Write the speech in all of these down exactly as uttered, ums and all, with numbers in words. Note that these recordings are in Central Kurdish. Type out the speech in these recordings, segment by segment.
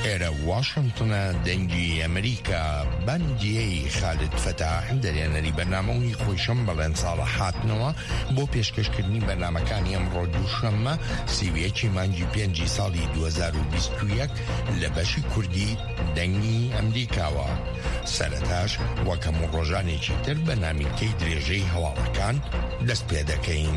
ئێرە واشنگتنە دەنگی ئەمریکا بەندیەی خالد فتاح دەرێنەری بەرنامەوەی خۆشەم بەڵێن ساڵە هاتنەوە بۆ پێشکەشکردنی بەرنامەکانی ئەمڕۆ دووشەممە سیویەکی مانگی پێنجی ساڵی دوو هەزار و بیست و یەک لە بەشی کوردی دەنگی ئەمریکاوە. سەرەتاش وەکەم ڕۆژانێکی تر بە نامیکەی درێژەی هەواڵەکان دەست پێ دەکەین.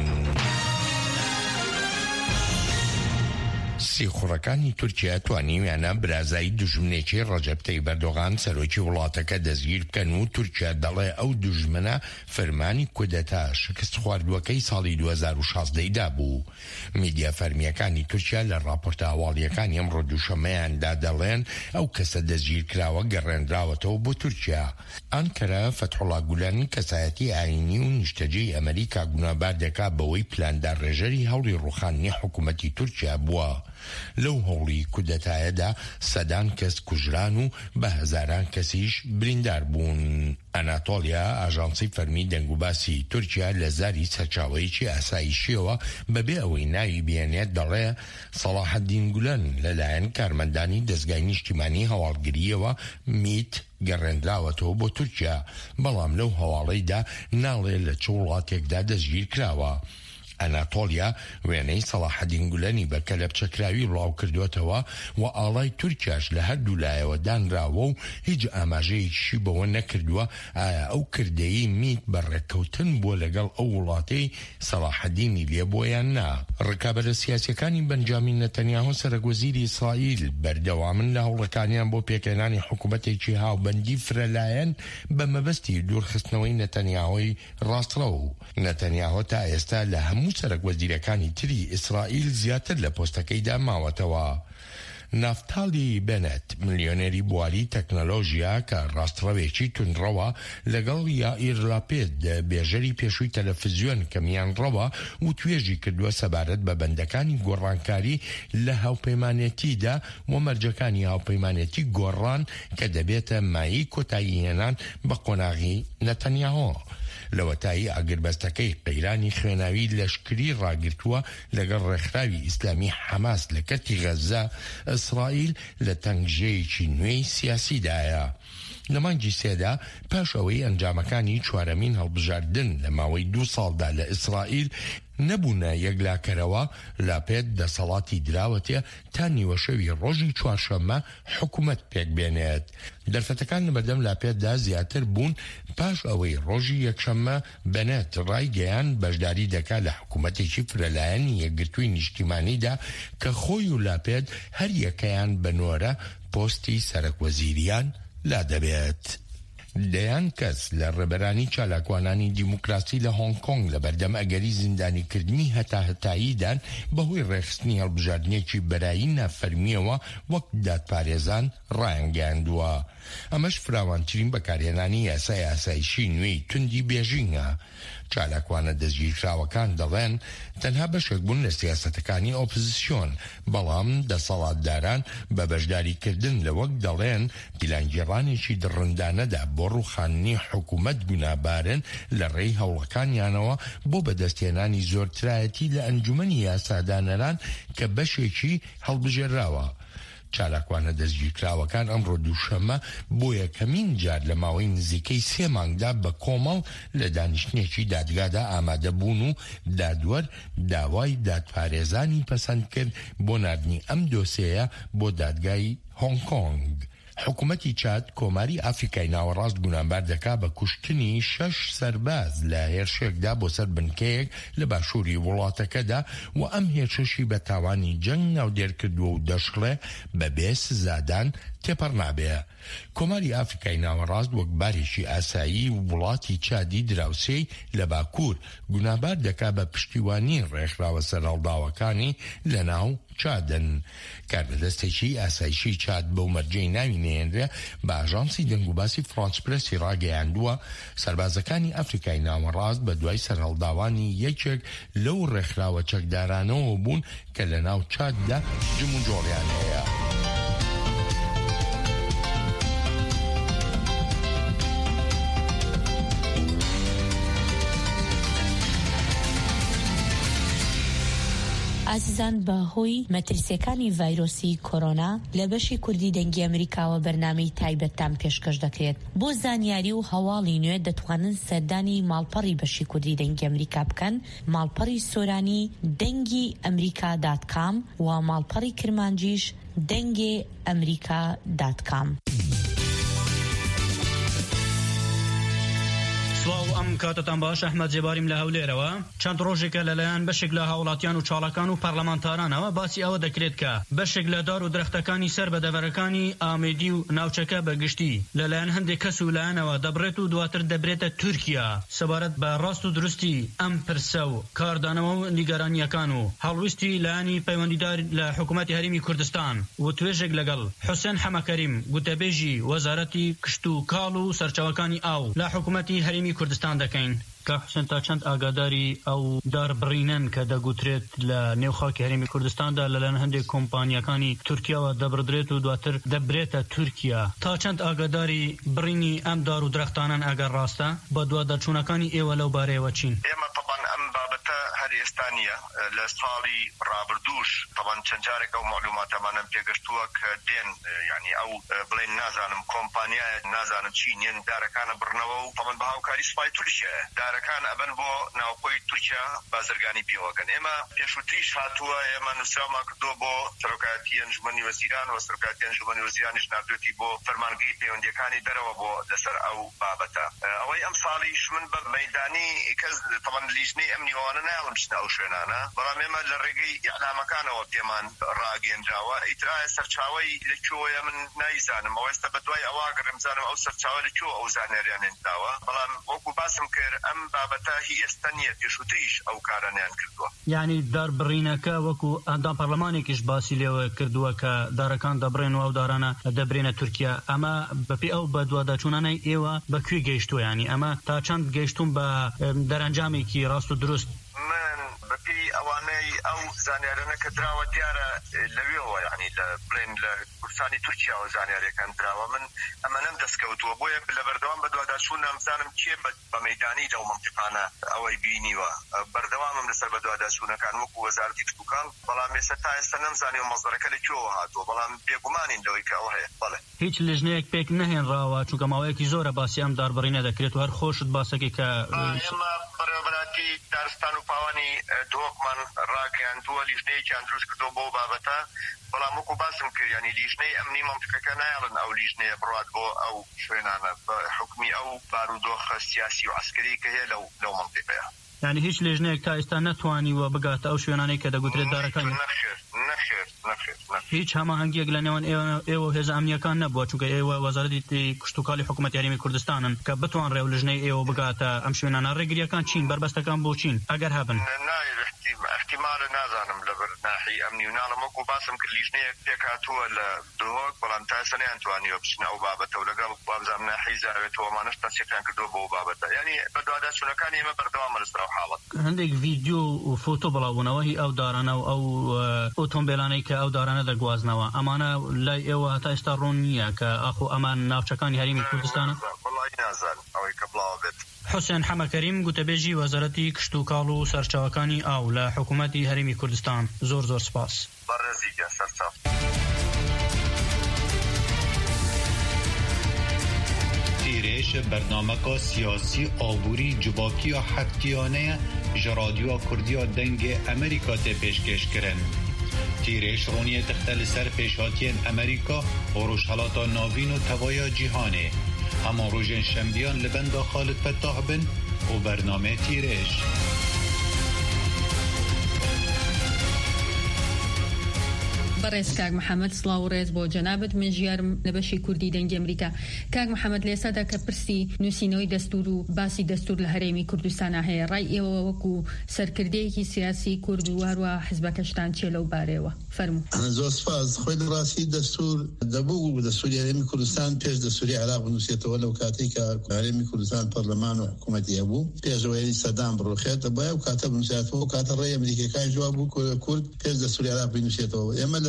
سیخوڕەکانی تورکیا توانیویانە برازایی دوژمنێکی ڕەجەب تەیب ئەردۆغان سەرۆکی وڵاتەکە دەستگیر بکەن و تورکیا دەڵێ ئەو دوژمنە فەرمانی کودەتا شکست خواردووەکەی ساڵی دوو هەزار و شازدەیدا بوو. میدیا فەرمیەکانی تورکیا لە راپۆرتە هەواڵیەکانی ئەمڕۆ دووشەمەیاندا دەڵێن ئەو کەسە دەستگیرکراوە گەڕێنراوەتەوە بۆ تورکیا. ئەنکەرە فەتحوڵا گولانی کەسایەتی ئاینی و نیشتەجێی ئەمریکا گونابار دەکا بەوەی پلاندار ڕێژەری هەوڵی ڕوخاندنی حکوومەتی تورکیا بووە. لەو هەوڵی کودەتایەدا سەدان کەس کوژران و بە هەزاران کەسیش بریندار بوون. ئەناتۆلیا ئاژانسی فەرمی دەنگوباسی تورکیا لە زاری سەرچاوەیەکی ئاسایشیەوە بەبێ ئەوەی ناوی بێنێت دەڵێ سەلاحەدین گولان لەلایەن کارمەندانی دەستگای نیشتیمانی هەواڵگریەوە میت گەڕێنراوەتەوە بۆ تورکیا، بەڵام لەو هەواڵەیدا ناڵێ لە چ وڵاتێکدا دەستگیر کراوە. ئەناتۆلیا وێنەی سەلاحەدین گولانی بە کەلەپچەکراوی بڵاو کردوێتەوە و ئاڵای تورکیاش لە هەردوو لایەوە دانراوە و هیچ ئاماژەیەکیشی بەوە نەکردووە ئایا ئەو کردەیی میت بەڕێککەوتن بۆ لەگەڵ ئەو وڵاتەی سەلاحەدینی لێ بۆیان نا. ڕکابەرە سیاسیەکانی بەنجامین نەتەنیاهۆ سەرۆکوەزیری ئیسرائیل بەردەوامن لە هەوڵەکانیان بۆ پێکهێنانی حکوومەتێکی هاوبەندی فرەلایەن بە مەبەستی دوورخستنەوەی نەتەنیاهۆی ڕاستڕەوە و نەتەنیاهۆ تا ئێستا لە هەموو سەرۆکوەزیرەکانی تری ئیسرائیل زیاتر لە پۆستەکەیدا ماوەتەوە. نافتالی بنت ملیۆنێری بواری تەکنۆلۆژیا کە ڕاستڕەوێکی تونڕەوە لەگەڵ یائیر لاپێد بێژەری پێشووی تەلەڤیزیۆن کە میانڕەوە و توێژی کردووە سەبارەت بە بەندەکانی گۆڕانکاری لە هاوپەیمانێتیدا و مەرجەکانی هاوپەیمانێتی گۆڕان کە دەبێتە مایی کۆتاییهێنان بە قۆناغی نەتەنیاهۆ. لەوەتایی ئاگربەستەکەی قەیرانی خوێناوی لەشکری ڕاگرتووە لەگەڵ ڕێکخراوی ئیسلامی حەماس لە کەتی غەزە. ئیسرائیل لە تەنگژەیەکی نوێی سیاسیدایە. لە مانگی سێدا پاش ئەوەی ئەنجامەکانی چوارەمین هەڵبژاردن لە ماوەی دوو ساڵدا لە ئیسرائیل نەبوونە یەکلاکەرەوە، لاپێت دەسەڵاتی دراوەتێ تا نیوەشەوی ڕۆژی چوارشەممە حکوومەت پێک بێنێت. دەرفەتەکان لە بەردەم لاپێتدا زیاتر بوون پاش ئەوەی ڕۆژی یەکشەممە بەنێت ڕایگەیان بەشداری دەکات لە حکوومەتێکی فرەلایەنی یەکگرتووی نیشتیمانیدا کە خۆی و لاپێت هەر یەکەیان بەنۆرە پۆستی سەرۆکوەزیریان لا دەبێت. دەیان کەس لە ڕێبەرانی چالاکوانانی دیموکراسی لە هۆنگ کۆنگ لە بەردەم ئەگەری زیندانیکردنی هەتا هەتاییدان بەهۆی ڕێخستنی هەڵبژاردنێکی بەرایی نافەرمیەوە وەک دادپارێزان ڕایانگەاندووە. ئەمەش فراوانترین بەکارهێنانی یاسای ئاسایشی نوێی توندی بێژینگە. چالاکوانە دەستگیرکراوەکان دەڵێن تەنها بەشێک بوون لە سیاسەتەکانی ئۆپۆزیسیۆن، بەڵام دەسەڵاتداران بە بەشداریکردن لە وەک دەڵێن پیلانگیڕانێکی دڕندانەدا بۆ ڕوخاندنی حکوومەت گونابارن لە ڕێی هەوڵەکانیانەوە بۆ بەدەستهێنانی زۆرترایەتی لە ئەنجومەنی یاسادانەران کە بەشێکی هەڵبژێراوە. چالاکوانە دەستگیرکراوەکان ئەمڕۆ دووشەممە بۆ یەکەمین جار لە ماوەی نزیکەی سێ مانگدا بە کۆمەڵ لە دانیشتنێکی دادگادا ئامادە بوون و دادوەر داوای دادپارێزانی پەسەند کرد بۆ ناردنی ئەم دۆسیەیە بۆ دادگای هۆنگ کۆنگ. حکوومەتی چاد کۆماری ئافریکای ناوەڕاست گونابار دەکا بە کوشتنی شەش سەرباز لە هێرشێکدا بۆ سەر بنکەیەک لە باشووری وڵاتەکەدا و ئەم هێرشەشی بە تاوانی جەنگ ناودێرکردووە و دەشڵێ بەبێ سزادان تێپەڕ نابێ. کۆماری ئافریکای ناوەڕاست وەک بارێکی ئاسایی و وڵاتی چادی دراوسێی لە باکوور گونابار دەکا بە پشتیوانی ڕێکخراوە سەرهەڵداوەکانی لە ناو چادن. کاربەدەستێکی ئاسایشی چاد بەو مەرجەی ناوی نێنرێ بە ئاژانسی دەنگوباسی فرانس پرێسی ڕاگەیاندووە سەربازەکانی ئەفریکای ناوەڕاست بە دوای سەرهەڵداوانی یەکێک لەو ڕێکخراوە چەکدارانەوە بوون کە لە ناو چاددا جم و جۆڵیان هەیە. ئازیزان بەهۆی مەترسیەکانی ڤایرۆسی کۆرۆنا لە بەشی کوردی دەنگی ئەمریکاوە بەرنامەی تایبەتتان پێشکەش دەکرێت. بۆ زانیاری و هەواڵی نوێ دەتوانن سەردانی ماڵپەڕی بەشی کوردی دەنگی ئەمریکا بکەن، ماڵپەڕی سۆرانی دەنگی ئەمریکا دات کام و ماڵپەڕی کرمانجیش دەنگی ئەمریکا دات کام. سڵاو ئەم کاتتان باش، ئەحمەد جێباریم لە هەولێرەوە. چەند ڕۆژێکە لەلایەن بەشێک لە هاوڵاتیان و چاڵەکان و پەرلەمانتارانەوە باسی ئەوە دەکرێت کە بەشێک لە دار و درەختەکانی سەر بە دەڤەرەکانی ئامێدی و ناوچەکە بەگشتی لەلایەن هەندێک کەس و لایەنەوە دەبڕێت و دواتر دەبرێتە تورکیا سەبارەت بە ڕاست و دروستی ئەم پرسە و کاردانەوە و نیگەرانیەکان و هەڵویستی لایەنی پەیوەندیدار لە حکوومەتی هەرێمی کوردستان و توێژێک لەگەڵ حوسێن حەمەکەریم گوتەبێژی وەزارەتی کشت و کاڵ و سەرچاوەکانی ئاو لە حکوومەتی هەرێمی کوردستان دەکەین. کە حوسێن تا چەند ئاگاداری ئەو داربڕینەن کە دەگوترێت لە نێوخاکی هەرێمی کوردستاندا لەلایەن هەندێک کۆمپانیەکانی تورکیاوە دەبڕدرێت و دواتر دەبرێتە تورکیا، تا چەند ئاگاداری بڕینی ئەم دار و درەختانن ئەگەر ڕاستە بە دووادەچوونەکانی ئێوە لەو بارەیەوە چین؟ ئێمە طبعاً ئەم بابەتە هەر ئێستا نیە، لە ساڵی ڕابردووش طبعاً چەند جارێک ئەو معلوماتەمانم پێگەشتووە کە دێن یعنی ئەو بڵێن نازانم کۆمپانیایە نازانم چینیان دارەکانە بڕنەوە و طبعاً بە هاوکاری سوپای تورکیایە دارەکان ئەبن بۆ ناوخۆی تورکیا بازرگانی پێوەکەن. ئێمە پێشووتریش هاتووە، ئێمە نووسرامان کردووە بۆ سەرۆکایەتی ئەنجومەنی وەزیران و سەرۆکایەتی ئەنجومەنی وەزیرانیش نردوێتی بۆ فەرمانگەی پەیوەندیەکانی دەرەوە بۆ لەسەر ئەو بابەتە. ئەوەی ئەم ساڵیش من بە مەیدانی کەس طبعاً لیژنەی ئەمنیوانە نایڵم چنە ئەو شوێنانە، بەڵام ئێمە لە ڕێگەی ئیعلامەکانەوە پێمان ڕاگەیەندراوە. ئیترایە سەرچاوەی لەکوێیە من نایزانم، ئەوە ئێستا بەدوای ئەوە گەڕێمزانم ئەو سەرچاوە لەکوێ ئەو زانیاریان هێنراوە، بەڵام وەکو باسم کرد ئەم بابەتە هی ئێستا نیە، پێشووتریش ئەو کارانیان کردووە. یعنی داربڕینەکە وەکو ئەندام پەرلەمانێکیش باسی لێوە کردووە کە دارەکان دەبڕێن و ئەو دارانە دەبرێنە تورکیا. ئەمە بەپێی ئەو بە دووادەچوونانەی ئێوە بەکوێ گەیشتووە؟ ینی ئەمە تا چەند گەیشتون بە دەرەنجامێکی ڕاست و دروست؟ من بەپێی ئەوانەی ئەو زانیارانە کە دراوە دیارە لەوێەوە، یعنی لە بڵێن لە کوردستانی تورکیاوە زانیاریەکان دراوە، من ئەمە نەم دەستکەوتووە، بۆیە لە بەردەوام بە دوواداچوون نەمزانم کێ بە مەیدانی دەو منتیقانە ئەوەی بینیوە. بەردەوامم لەسەر بە دوواداچوونەکان وەکو وەزارەتی کشت و کاڵ، بەڵام ئێستا تا ئێستا نەمزانی و مەزدەرەکە لەکوێوە هاتووە، بەڵام بێگومانین لەوەی کە ئەوە هەیە. بەڵێ هیچ لیژنەیەک پێک نەهێنراوە، چونکە ماوەیەکی زۆرە باسی ئەم داربڕینە دەکرێت و هەر خۆشت باسەکەی کە ئێمە بەڕێوەبەراتی دارستان و پاوانی دۆکمان ڕاگەیاندووە، لیژنەیەکیان دروست کردووە بۆ بابەتە، بەڵام وەکو باسم کرد ینی لیژنەی ئەمنی مەمتەکەکە نایڵن ئەو لیژنەیە بڕات بۆ ئەو شوێنانە بە حکمی ئەو بارودۆخە سیاسی و عسکەری کە هەیە لەو لەو مەمتەکەیە. یعنی هیچ لیژنەیەک تا ئێستا نەتوانیوە بگاتە ئەو شوێنانەی کە دەگوترێت دارەکان هیچ هەماهەنگیەک لە نێوان ئێوە هێزە ئەمنیەکان نەبووە، چونکە ئێوە وەزارەتی کشت و کاڵی حکوومەتی هەرێمی کوردستانن کە بتوانڕێ و لیژنەی ئێوە بگاتە ئەم شوێنانە. ڕێگریەکان چین؟ بربەستەکان بۆ چین ئەگەر هەبن؟ احتیمالە نازانم لەبەر ناحی ئەمنی و ناڵم، وەکو باسم کرد لیژنەیەک پێک هاتووە لە دۆک، بەڵام تا ئێستا نەیانتوانیوە بچنە ئەو بابەتە و لەگەڵ وابزانم ناحی زاوێتەوەمانەش تەنسیقیان کردووە بۆ ئەو بابەتە. یعنی بە دوواداچوونەکانی ئێمە بەردەوامە لەسەر ئەو حاڵەت. هەندێک ڤیدیۆ و فۆتۆ بڵاوبوونەوە هی ئەو دارانە و ئەو ئۆتۆمبیلانەی کە ئەو دارانە دەگوازنەوە، ئەمانە لای ئێوە هەتا ئێستا ڕوون نییە کە ئاخۆ ئەمان ناوچەکانی هەرێمی کوردستانە؟ وەڵای نازانم ئەوەی کە بڵاو بێت. حوسێن حەمەکەریم گوتەبێژی وەزارەتی کشت و کاڵ و سەرچاوەکانی ئاو لە حکوومەتی هەرێمی کوردستان، زۆر زۆر سپاس. بەڕێزیگە سەرچاو. تیرێش بەرنامەکە سیاسی ئابووری جوباکیە حەفتیانەیە ji radyoya Kurdiya dengê Amerîka tê pêşkêşkirin. Tîrêş roniyê dixte li ser pêşhatiyên Amerîka û rojhelata navîn û tevaya cîhanê. Hema rojên şembiyan li benda Xalid Fettah bin û bername tîrêş. بەڕێز کاک محەممەد سڵاو و ڕێز بۆ جەنابەت، من ژیارم لە بەشی کوردی دەنگی ئەمریکا. کاک محەممەد لێسادا کە پرسی نووسینەوەی دەستور و باسی دەستور لە هەرێمی کوردستانە هەیە، ڕای ئێوە وەکو سەرکردەیەکی سیاسی کورد و هەروە حزبەکەشتان چێ لەو بارەوە؟ فەرموو. زۆر سپاس. خۆی لە ڕاستی دەستور دەبوو دەستوری هەرێمی کوردستان پێش دەستوری عێراق بنووسێتەوە لەو کاتێک کە هەرێمی کوردستان پەرلەمان و حکوومەتی هەبوو پێشەوەی سەدام بڕۆخێتە بۆیە و کاتە بنووسێتەوە و کاتە ڕێی ئەمریکەکان جواب بوو کورد پێش دەستوری عێراق بنووسێتەوە. ئێمە لە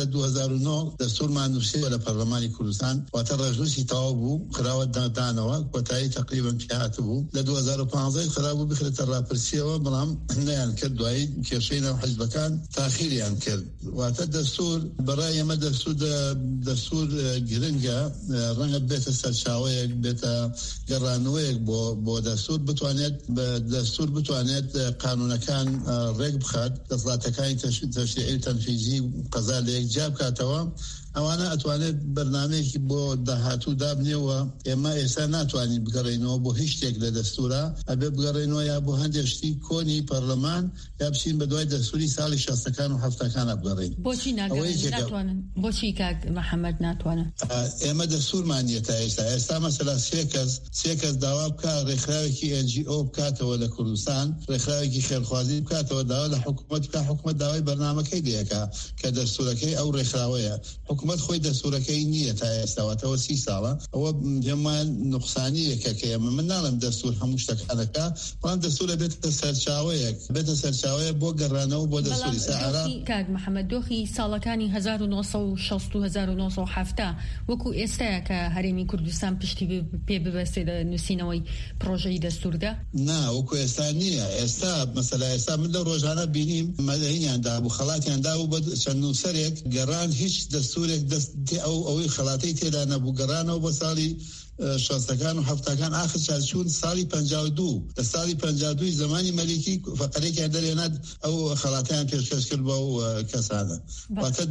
دو هزار و نه دستورمان نووسیوە لە پەرلەمانی کوردستان واتە ڕێژنووسی تەواو بوو خراوە دانەوە کۆتایی تقریبا پیاهات بوو لە دو هزار و پانزە خرابوو بخرێتە ڕاپرسیەوە بەڵام نەیان کرد دوایی کێشەی حیزبەکان تاخیریان کرد واتە دەستور بەڕای ئێمە دەستور دەستور گرنگە ڕەنگە بێتە سەرچاوەیەک بێتە گەڕانەوەیەک بۆ بۆ دەستور بتوانێت دەستور بتوانێت قانونەکان ڕێک بخات دەسەڵاتەکانی تەشریعی تەنفیزی قەزا لە یەکجا بکاتەوە ئەوانە ئەتوانێت بەرنامەیەکی بۆ داهاتوو دابنێەوە ئێمە ئێستا ناتوانین بگەڕێنەوە بۆ هیچ شتێک لە دەستورە ئەبێ بگەڕێنەوە یا بۆ هەندێک شتی کۆنی پەرلەمان یا بچین بە دوای دەستوری ساڵی شەستەکان و هەفتەکانە بگەڕێن. بۆچی ناتوانن؟ بۆچی کاک محەممەد ناتوانن؟ ئێمە دەستورمان نیە تا ئێستا ئێستا مەسەلا سێ کەس سێ کەس داوا بکە ڕێکخراوێکی ئێن جی ئۆ بکاتەوە لە کوردستان ڕێکخراوێکی خێرخوازی بکاتەوە داوا لە حکوومەت بکە حکوومەت داوای بەرنامەکەی لەکە کە دەستورەکەی ئەو ڕێکخراوەیە حکوومەت خۆی دەستورەکەی نییە تا ئێستاوەتەوە سی ساڵە ئەوە جەمان نقصانیەکە کە ئێمە من ناڵم دەستور هەموو شتەکانەکە بەڵام دەستورە بێتە سەرچاوەیەک بێتە سەرچاوەیە بۆ گەڕانەوە بۆ دەستوری سەعرا. کاک محەممەد دۆخی ساڵەکانی هەزار و نۆ سەد و شەست و هەزار و نۆ سەد و هەفتە وەکو ئێستاە کە هەرێمی کوردستان پشتی پێ ببەستێ لە نووسینەوەی پرۆژەی دەستوردا؟ نا وەکو ئێستا نییە ئێستا مەسەلا ئێستا من لە ڕۆژانە بینیم مەدەینیاندا بوو خەڵاتیاندا و بە چەند نووسەرێک گەڕان هیچ دەستورێک دەست ئەو ئەوەی خەڵاتەی تێدا نەبوو گەڕانەوە بۆ ساڵی شەستەکان و هەفتەکان ئاخر چارچوون ساڵی پەنجاو و دوو لە ساڵی پەنجاو و دووی زمانی مەلیکی فەقەرێکیان دەرێنات ئەو خەڵاتیان پێشکەش کرد بە ئەو کەسانە واتە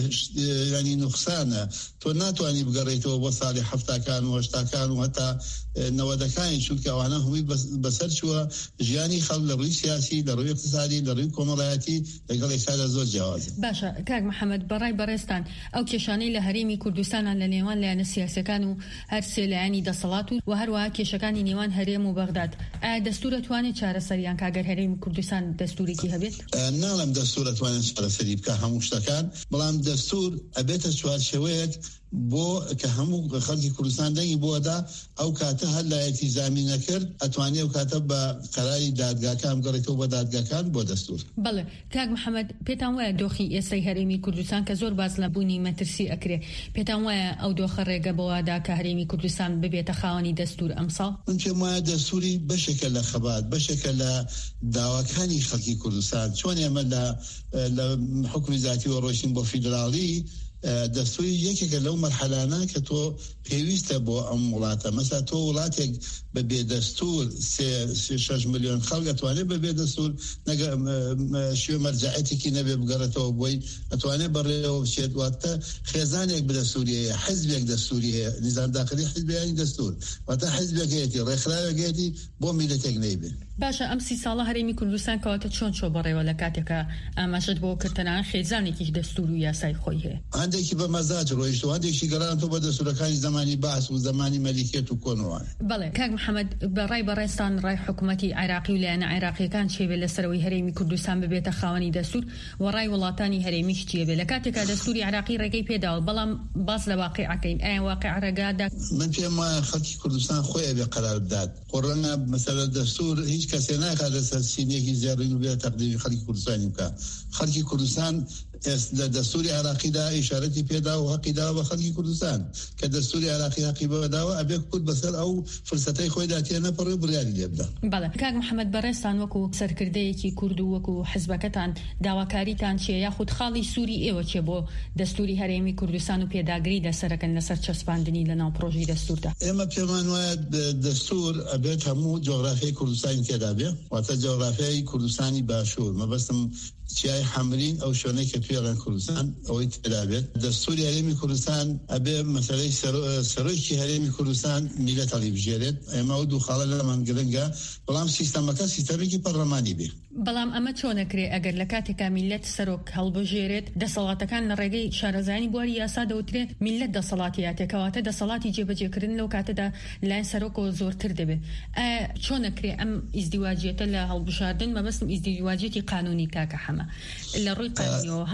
ینی نوقسانە تۆ ناتوانانی بگەڕێتەوە بۆ ساڵی هەفتەکان و هەشتاکان و هەتا نەوەدەکانی چونکە ئەوانە هەمووی بەسەر چووە ژیانی خەڵک لە ڕووی سیاسی لە ڕووی اقتصادی لە ڕووی کۆمەڵایەتی لەگەڵ ئێستادا زۆر جیاوازە. باشە کاک محەممەد بەڕای بەڕێستان ئەو کێشانەی لە هەرێمی کوردستانان لە نێوان لایەنە سیاسەکان و هەر سێ لایەنی دەسەڵات و هەروەها کێشەکانی نێوان هەرێم و بەغداد ئایا دەستورە توانێت چارەسەریان کاگەر هەرێمی کوردستان دەستورێکی هەبێت؟ ناڵم دەستورە توانێت چارەسەری بکە هەموو شتەکان بەڵام دەستور ئەبێتە چوارچێوەیەک بۆ کە هەموو خەڵکی کوردستان دەنگی بۆدا ئەو کاتە هەر لایەتی زامین نەکرد ئەتوانێت و کاتە بە قەراری دادگاکان گەڕێتەوە بە دادگاکان بۆ دەستور. بەڵێ کاک محەممەد پێتان وایە دۆخی ئێستای هەرێمی کوردستان کە زۆر باس لە بوونی مەترسی ئەکرێ پێتان وایە ئەو دۆخە ڕێگە بەوادا کە هەرێمی کوردستان ببێتە خاوەنی دەستور ئەمساڵ؟ من پێم وایە دەستوری بەشێکە لە خەبات بەشێکە لە داواکانی خەڵکی کوردستان چۆن ئێمە لە حکومی ذاتی و ڕۆیشتین بۆ فیدراڵی دەستوری یەکێکە لەو مەرحەلانە کە تۆ پێویستە بۆ ئەم وڵاتە مەسا تۆ وڵاتێک بە بێدەستور سێ شەش ملیۆن خەڵک ئەتوانێت بە بێدەستور شوێ مەرجەعەتێکی نەبێ بگەڕێتەوە بۆی ئەتوانێت بەڕێەوە بچێت واتە خێزانێک بەدەستوری هەیە حیزبێک دەستوری هەیە نیزام داخلی حیزبیانی دەستور واتە حیزبێکەتی ڕێکخراوێکێتی بۆ میلەتێک نەیبێ. باشە ئەم سی ساڵە هەرێمی کوردستان کەواتە چۆن چۆ بەڕێوە لە کاتێکە ئاماژەت بۆ کردتەنان خێزانێکی دەستور و یاسای خۆی هەیە هەندێکی بە مەزاج ڕۆیشت و هەندێکی گەڕانەوە بە دەستورەکانی زمانی باس و زمانی مەلیکێت و کۆنەوان. بەڵێ کاک محەممەد بەڕای بەڕێستان ڕای حکوومەتی عێراقی و لایەنە عێراقیەکان چێبێ لەسەرەوەی هەرێمی کوردستان ببێتە خاوەنی دەستور و ڕای وڵاتانی هەرێمیش چێبێ لە کاتێکا دەستوری عێراقی ڕێگەی پێداوە بەڵام باس لە واقعەکەین ئایا واقع ڕێگادا؟ من پێم وایە خەڵکی کوردستان خۆی ئەبێ قەرار بدات قڕەنە مەسەلە دەستور هیچ کەسێ ناکات لەسەر سینێکی زیادڕین و بێت تەقدیری خەڵکی کوردستانی بکە. خەڵکی کوردستان لە دەستوری عراقیدا ئیشارەتی پێدا و حەقیدا بە خەڵکی کوردستان کە دەستوری عراقی حەقی بەداوە ئەبێ کورد بەسەر ئەو فرسەتەی خۆیدا تێ نەپەڕێ بڕیاری لێ بدە. بەڵێ کاک محەممەد بەڕێستان وەکو سەرکردەیەکی کورد و وەکو حزبەکەتان داواکاریتان چیە یاخود خاڵی سووری ئێوە چێ بۆ دەستوری هەرێمی کوردستان و پێداگری لەسەرەکەن لەسەر چەسپاندنی لە ناو پرۆژەی دەستوردا؟ ئێمە پێمان وایە دەستور ئەبێت هەموو جۆغرافیای کوردستانی تێدا بێ واتە جۆغرافیای کوردستانی باشوور مەبەستم چیای حمرین ئەو شوێنەی کە توێڕێن کوردستان ئەوەی تێدابێت دەستوری هەرێمی کوردستان ئەبێ مەسەلەی سەرۆکی هەرێمی کوردستان میلەت هەڵیبژێرێت ئێمە ئەو دوو خاڵە لەمان گرنگە بەڵام سیستەمەکە سیستەمێکی پەرلەمانی بێ. بەڵام ئەمە چۆنەکرێ ئەگەر لە کاتێکا میلەت سەرۆک هەڵبژێرێت دەسەڵاتەکان لە ڕێگەی شارەزانی بواری یاسا دەوترێت میلەت دەسەڵاتیاتێکەواتە دەسەڵاتی جێبەجێکردن لەو کاتەدا لایەن سەرۆکەوە زۆرتر دەبێت. چۆنەکرێ ئەم ئیزدیواجیەتە لە هەڵبژاردن مەبەستم ئیزدیواجیەتی قانونی کاکە حەمە لە ڕووی قانونیەوە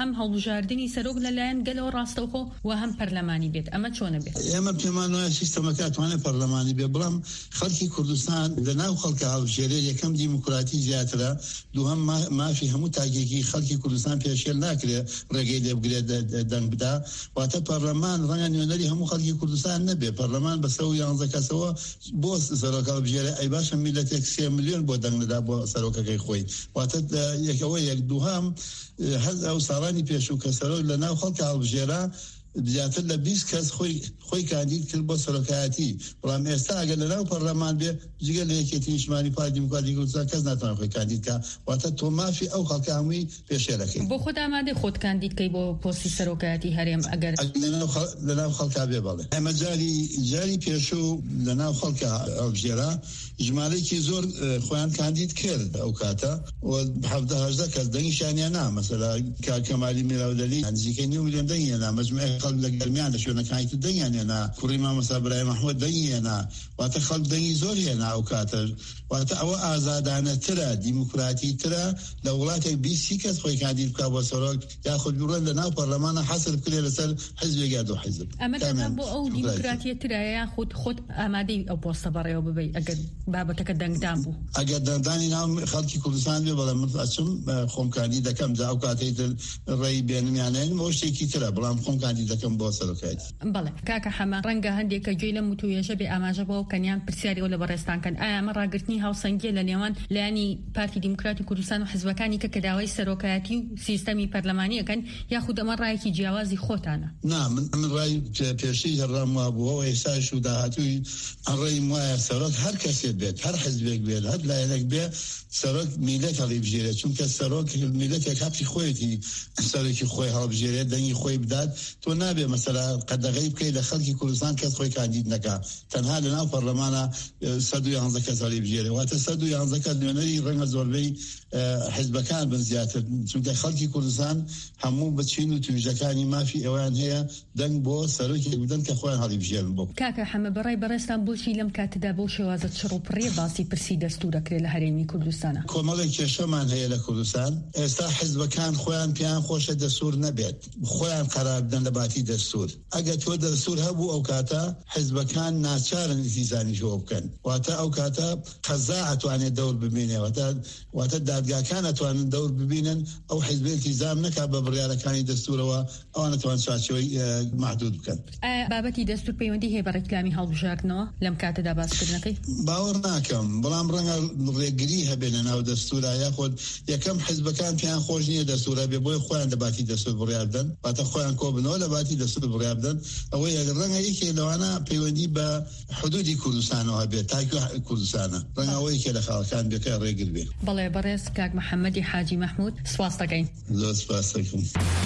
هەم هەڵبژاردننی سەرۆک لەلایەن گەلەوە ڕاستەوخۆ و هەم پەرلەمانی بێت ئەمە چۆنە بێت ئێمە پێمان وایە سیستەمەکاتوانێت پەرلەمانی بێ بڵام خەڵکی کوردستان لەناو خەڵکە هەڵبژێرێ یەکەم دیموکراتی زیاترە دووهەم مافی هەموو تاگێکی خەڵکی کوردستان پێشێل ناکرێت ڕێگەی لێ بگرێت دەنگ بدا واتە پەرلەمان ڕەنگە نوێنەری هەموو خەڵکی کوردستان نەبێ پەرلەمان بە سە و یانزە کەسەوە بۆ سەرۆک هەڵبژێرێ ئەی باشە میلەتێک سێ ملیۆن بۆ دەنگ نەدا بۆ سەرۆکەکەی خۆی واتە یەکەوە یەک دووهەم هەز ئەو ساڵانی پێشوو کە سەرۆک لەناو خەڵکە هەڵبژێرا زیاتر لە بیست کەس خۆی خۆی کاندید کرد بۆ سەرۆکایەتی بەڵام ئێستا ئەگەر لەناو پەرلەمان بێ جگە لە یەکێتی نیشتیمانی پارتی دیموکراتی کوردستان کەس ناتوانێت خۆی کاندید کە واتە تۆ مافی ئەو خەڵکە هەمووی پێشێلەکەی بۆ خۆت ئامادەی خۆت کاندیدکەی بۆ پۆستی سەرۆکایەتی هەرێم ئەگەر لەناو خەڵکا بێ بەڵێ ئەمە جاری جاری پێشوو لەناو خەڵکە هەڵبژێرا ژمارەیەکی زۆر خۆیان کاندید کرد ئەو کاتە حەڤدە هەژدە کەس دەنگیشیان نا مەسەلا کاکەمالی میراودەلی نزیکەی نیو میلیۆن دەنگیان نا مەجموعەی خەڵک لە گەرمیان لە شوێنەکانی تر دەنگیان هێنا کوڕی مامۆستا برای مەحموود دەنگی هێنا واتە خەڵک دەنگی زۆر هێنا ئەو کاتە واتە ئەوە ئازادانەترە دیموکراتیترە لە وڵاتێک بیستی کەس خۆی کاندید بکا بۆ سەرۆک یاخود بڕۆن لەناو پەرلەمانە حەسر بکرێ لەسەر حیزبێک یا دوو حیزب ئەمە بۆ ئەو دیموکراتیەترە یاخود خۆت ئامادەی ئەو پۆستە بەڕێوە ببەی ئەگەر بابەتەکە دەنگدان بوو ئەگەر دەنگدانی ناو خەڵکی کوردستان بێ بەڵام من ئەچم خۆم کاندید دەکەم جا ئەو کاتەی تر ڕێی بێنمیانەیە بۆ شتێکی ترە بەڵام خۆم کاندید دەکەم بۆ سەرۆکایەتی بەڵێ کاکە حەمە ڕەنگە هەندێک کە گوێی لە متوێژە بێ ئاماژە بۆ کەنیان پرسیاریەوە لە بەڕێستانکەن ئایا ئەمە ڕاگررتنی هاوسەنگیە لە نێوان لایانی پارتی دیموکراتی کوردستان و حیزبەکانی کە کە داوای سەرۆکایەتی و سیستەمی پەرلەمانیەکەن یاخود ئەمە ڕایەکی جیاوازی خۆتانە نا من من ڕای پێشەی هەرڕام وا بووەوە ئێستاش و داهاتووی ئەڕێیم وایە سەرۆک هەر کەسێک بێت هەر حیزبێک بێت هەر لایەنێک بێ سەرۆک میلەت هەڵبژێرێت چونکە سەرۆک میلەتێک هەفتی خۆیەتی سەرۆکی خۆی هەڵبژێرێت دەنگی خۆی بدات تۆ نابێ مەسەلا قەدەغەی بکەی لە خەڵکی کوردستان کەس خۆی کاندید نەکا تەنها لەناو پەرلەمانە سەد و یانزە کەس هەڵبژێرێ واتە سەد و یانزە کەس نوێنەری ڕەنگە زۆربەی حیزبەکان بن زیاتر چونکە خەڵکی کوردستان هەموو بچین و تویژەکانی مافی ئەویان هەیە دەنگ بۆ سەرۆکێک بدەن کە خۆیان هەڵبژێرن بۆ کاکە حەمە بەڕای بەڕێستان بۆچی لەم کاتەدا بۆ شێوازە چڕوپڕێ باسی پرسی دەستوورەکرێت لە هەرێمی کوردستانە کۆمەڵێک کێشەمان هەیە لە کوردستان ئێستا حیزبەکان خۆیان پێیان خۆشە دەستور نەبێت خۆیان قەرار بدەن لە باتی دەستور ئەگەر تۆ دەستور هەبوو ئەو کاتە حیزبەکان ناچارن ئیتیزانیشەوە بکەن واتە ئەو کاتە قەزا ئەتوانێت دەور ببینێ واتە دادگاکان ئەتوانن دەور ببینن ئەو حیزب ئیلتیزام نەکا بە بڕیارەکانی دەستورەوە ئەوان ئەتوان چارچەوەی محدود بکەن بابەتی دەستور پەیوەندی هەیە بە ڕێکلامی هەڵبژاردنەوە لەم کاتەدا باسکردنەکەی باوەڕ ناکەم بەڵام ڕەنگە ڕێگری هەبێ لە ناو دەستورە یاخود یەکەم حیزبەکان پێیان خۆش نییە دەستورە بێ بۆی خۆیان لە باتی دەستور بڕیار بدەن واتە خۆیان کۆ بنەوە لە باتی دەستور بڕیار بدەن ئەوەی ئەگەر ڕەنگە یەکێ لەوانە پەیوەندی بە حدودی کوردستانەوە بێت تاکو کوردستانە ڕەنگە ئەوەی کێ لە خاڵەکان بێکە ڕێگر بێ بەڵێ بەڕێز کاک محەممەدی حاجی مەحموود سواس دەکەین زۆر سپاس دەکەم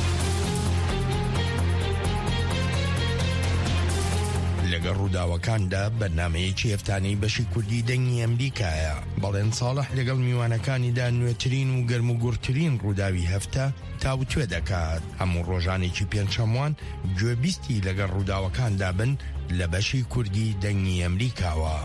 لەگەڵ ڕووداوەکاندا بەرنامەیەکی هەفتانەی بەشی کوردی دەنگی ئەمریکایە بەڵێن ساڵح لەگەڵ میوانەکانیدا نوێترین و گەرم و گورترین ڕووداوی هەفتە تاوتوێ دەکات هەموو ڕۆژانێکی پێنجشەموان گوێبیستی لەگەڵ ڕووداوەکاندا بن لە بەشی کوردی دەنگی ئەمریکاوە.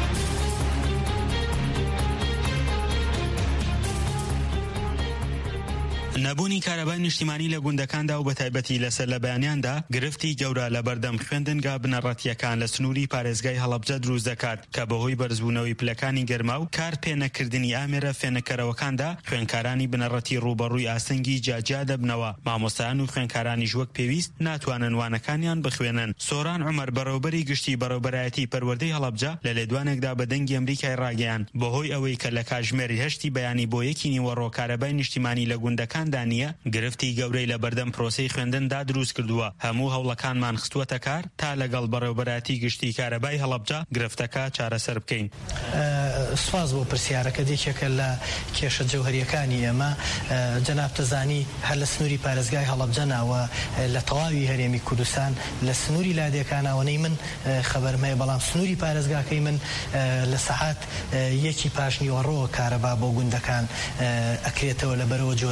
نەبوونی کارەبای نیشتیمانی لە گوندەکاندا و بەتایبەتی لەسەر لە بەیانیاندا گرفتی گەورە لە بەردەم خوێندنگا بنەڕەتیەکان لە سنووری پارێزگای هەڵەبجە دروست دەکات کە بەهۆی بەرزبوونەوەی پلەکانی گەرما و کار پێنەکردنی ئامێرە فێنەکەرەوەکاندا خوێنکارانی بنەڕەتی ڕوبەڕووی ئاسنگی جاجیا دەبنەوە مامۆستایان و خوێنکارانی ژوەک پێویست ناتوانن وانەکانیان بخوێنن. سۆران عومەر بەڕێوەبەری گشتی بەڕێوەبەرایەتی پەروەردەی هەڵەبجە لە لێدوانێکدا بە دەنگی ئەمریکای ڕاگەیان بەهۆی ئەوەی کە لە کاتژمێری هەشتی بەیانی بۆ یەکی نیوەڕۆ کارەبای نیشتیمانی لە گوندەکان دانیە گرفتی گەورەی لە بەردەم پرۆسەی خوێندندا دروست کردووە. هەموو هەوڵەکانمان خستووەتە کار تا لەگەڵ بەڕێوەبەراتی گشتی کارەبای هەڵەبجە گرفتەکە چارەسەر بکەین. سواز بۆ پرسیارەکە دێکێکە لە کێشە جەوهریەکانی ئێمە جەناب تەزانی هەر لە سنووری پارێزگای هەڵەبجە ناوە لە تەواوی هەرێمی کوردستان لە سنووری لادێکانەوەی من خەبەرمەیە بەڵام سنووری پارێزگاکەی من لە سەعات یەکی پاش نیوەڕۆ کارەبا بۆ گوندەکان ئەکرێتەوە لە بەرەوە جۆزەی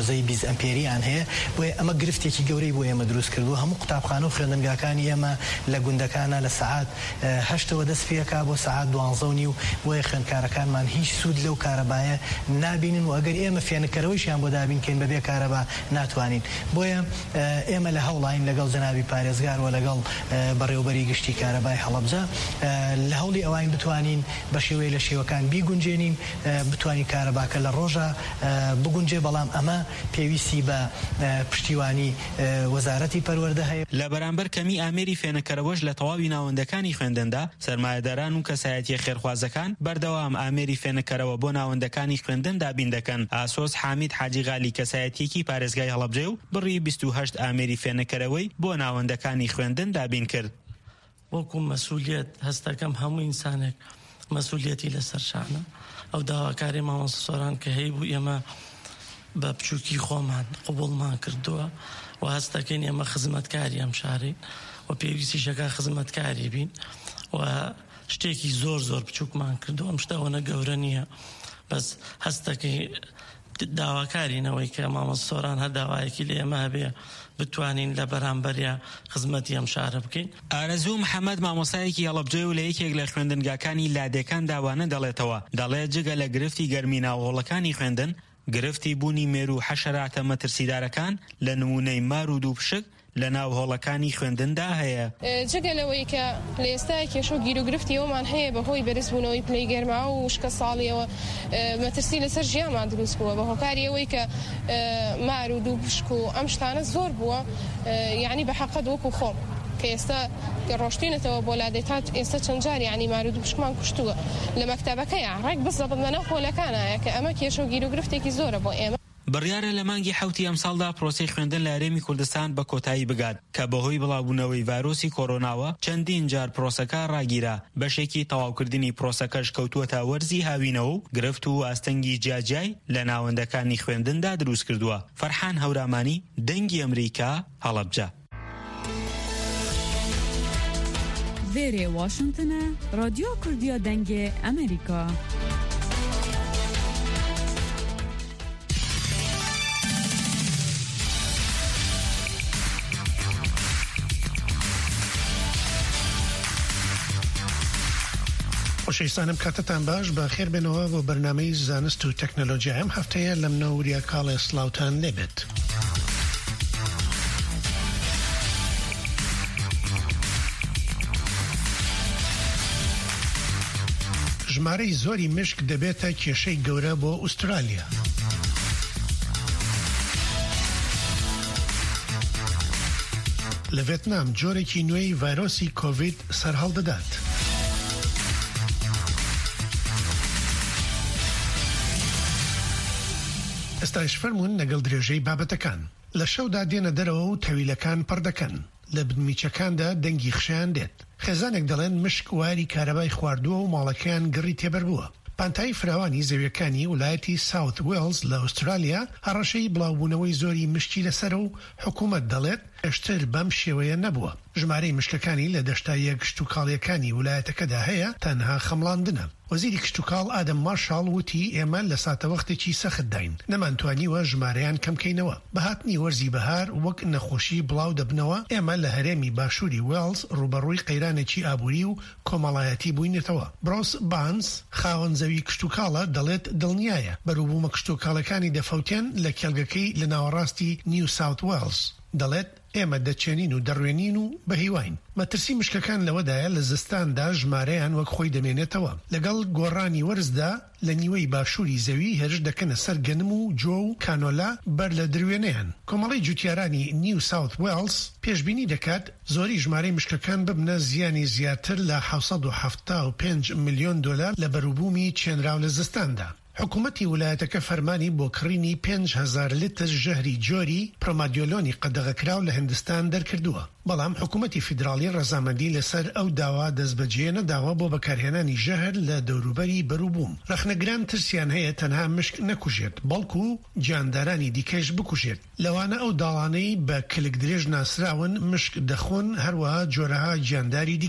بیست ئەمپێریان هەیە بۆیە ئەمە گرفتێکی گەورەی بۆ ئێمە دروست کردو هەموو قوتابخانە و خوێندنگاکانی ئێمە لە گوندەکانە لە سەعات هەشتەوە دەست پێکا بۆ سەعات دوانزە و نیو بۆیە خوێندکارەکانمان هیچ سوود لەو کارەبایە نابینن و ئەگەر ئێمە فێنکەرەوەیشیان بۆ دابینکەین بەبێ کارەبا ناتوانین بۆیە ئێمە لە هەوڵین لەگەڵ جەنابی پارێزگار و لەگەڵ بەڕێوەبەری گشتی کارەبای هەڵەبجە لە هەوڵی ئەوین بتوانین بە شێوەی لە شێوەکان بیگونجێنین بتوانین کارەباکە لە ڕۆژە بگونجێ بەڵام ئەمە پێویستی بە پشتیوانی وەزارەتی پەروەردە هەیە. لە بەرامبەر کەمی ئامێری فێنەکەرەوەش لە تەواوی ناوەندەکانی خوێندندا سەرمایەداران و کەسایەتیە خێرخوازەکان بەردەوام ئامێری فێنەکەرەوە بۆ ناوەندەکانی خوێندن دابین دەکەن. ئاسۆس حامید حاجی غالی کەسایەتیەکی پارێزگای هەڵەبجە و بڕی بیست و هەشت ئامێری فێنەکەرەوەی بۆ ناوەندەکانی خوێندن دابین کرد. وەکو مەسئولیت هەستەکەم هەموو ئینسانێک مەسئولیەتی لەسەر شانە ئەو داواکاری مامۆستاسۆران کە هەیە بوو ئێمە بە بچووکی خۆمان قبوڵمان کردووە و هەستەکەین ئێمە خزمەتکاری ئەم شارین و پێویستیشەکە خزمەتکاری بین و شتێکی زۆر زۆر بچووکمان کردو ئەم شتەوەنە گەورە نییە بەس هەستەکەی داواکارینەوەی کە مامۆستاسۆران هەر داوایەکی لە ئێمە هەبێ بتوانین لە بەرامبەریا خزمەتی ئەم شارە بکەین. ئارەزوو محەممەد مامۆسایەکی هەڵەبجێ و لە یەکێک لە خوێندنگاکانی لادەکان داوانە دەڵێتەوە دەڵێت جگە لە گرفتی گەرمی ناوهۆڵەکانی خوێندن گرفتی بوونی مێر و حەشەراتە مەترسیدارەکان لە نمونەی مار و دوو پشک لە ناو هۆڵەکانی خوێندندا هەیە. جگە لەوەی کە لە ئێستا کێشە و گیر و گرفتی ئەومان هەیە بەهۆی بەرزبوونەوەی پلەی گەرما و شکە ساڵیەوە مەترسی لەسەر ژیانمان دروست بووە بە هۆکاری ئەوەی کە مار و دوو پشک و ئەم شتانە زۆر بووە یعنی بە حەقەت وەکو خۆم کە ئێستا ڕۆشتینەتەوە بۆ لادێتات ئێستا چەند جار یعنی مار و دوو پشکمان کوشتووە لە مەکتەبەکەیە ڕێک بزە بنەنەو خۆلەکانایە کە ئەمە کێشە و گیر و گرفتێکی زۆرە بۆ ئێمە. بڕیارە لە مانگی حوتی ئەمساڵدا پرۆسەی خوێندن لە هەرێمی کوردستان بە کۆتایی بگات کە بەهۆی بڵاوبوونەوەی ڤایرۆسی کۆڕۆناوە چەندین جار پرۆسەکە ڕاگیرا بەشێکی تەواوکردنی پرۆسەکەش کەوتووەتە وەرزی هاوینەوە و گرفت و ئاستەنگی جیاجای لە ناوەندەکانی خوێندندا دروست کردووە. فەرحان هەورامانی دەنگی ئەمریکا هەڵەبجە. Vêrê Washington'a Radyo Kurdiya Dengê Amerika. خۆشەویستانم کاتتان باش بە خێر بێنەوە بۆ بەرنامەی زانست و تەکنۆلۆژیا ئەم هەفتەیە لە منە وریا کاڵێ سلااوتان لێبێت. ژمارەی زۆری مشک دەبێتە کێشەی گەورە بۆ ئوسترالیا. لە ڤێتنام جۆرێکی نوێی ڤایرۆسی کۆڤید سەرهەڵدەدات. ئێستاش فەرمونون لەگەڵ درێژەی بابەتەکان. لە شەودا دێنە دەرەوە و تەویلەکان پڕ دەکەن. لە بنمیچەکاندا دەنگی خشیان دێت. خێزانێک دەڵێن مشک واری کارەبای خواردووە و ماڵەکەیان گڕی تێبەر بووە. پانتای فراوانی زەویەکانی وڵایەتی ساوت وێلز لە ئوسترالیا هەڕەشەی بڵاوبوونەوەی زۆری مشکی لەسەر و حکوومەت دەڵێت ئەشتر بەم شێوەیە نەبووە. ژمارەی مشکەکانی لە دەشتاییە گشتوکاڵیەکانی ویلایەتەکەدا هەیە تەنها خەمڵاندنە. وەزیری کشتوکاڵ ئادەم مارشال وتی ئێمە لە ساتەوەختێکی سەخت داین نەمانتوانیوە ژمارەیان کەمکەینەوە. بەهاتنی وەرزی بەهار وەک نەخۆشی بڵاو دەبنەوە ئێمە لە هەرێمی باشووری وێلز ڕوبەڕووی قەیرانێکی ئابووری و کۆمەڵایەتی بووینێتەوە. برۆس بانس خاوەن زەوی کشتوکاڵە دەڵێت دڵنیایە بەرووبوومە کشتوکاڵەکانی دەفەوتێن لە کێلگەکەی لە ناوەڕاستی نیو ساوت وێلز. دەڵێت ئێمە دەچێنین و دەڕوێنین و بەهیواین. مەترسی مشکەکان لەوەدایە لە زستاندا ژمارەیان وەک خۆی دەمێنێتەوە. لەگەڵ گۆڕانی وەرزدا لە نیوەی باشووری زەوی هێرش دەکەنە سەر گەنم و جۆ و کانۆلا بەر لە درێنەیان. کۆمەڵی جوتیارانی نیو ساوت وێلز پێشبینی دەکات زۆری ژمارەی مشکەکان ببنە زیانی زیاتر لە حەوت سەد و هەفتاد و پێنج ملیۆن دۆلار لە بەرووبوومی چێنراو لە زستاندا. حکوومەتی ویلایەتەکە فەرمانی بۆ کڕینی پێنج هەزار لیتر ژەهری جۆری پرۆمادیۆلۆنی قەدەغەکراو لە هیندستان دەرکردووە. بەڵام حکوومەتی فیدراڵی ڕەزامەندی لەسەر ئەو داوا دەستبەجێ نەداوە بۆ بەکارهێنانی ژەهر لە دەوروبەری بەرووبووم. ڕەخنەگران ترسیان هەیە تەنها مشک نەکوژێت بەڵکو جاندارانی دیکەش بکوژێت. لەوانە ئەو داڵانەی بە کلک درێژ ناسراون مشک دەخۆن هەروەها جۆرەها جانداری دیکە.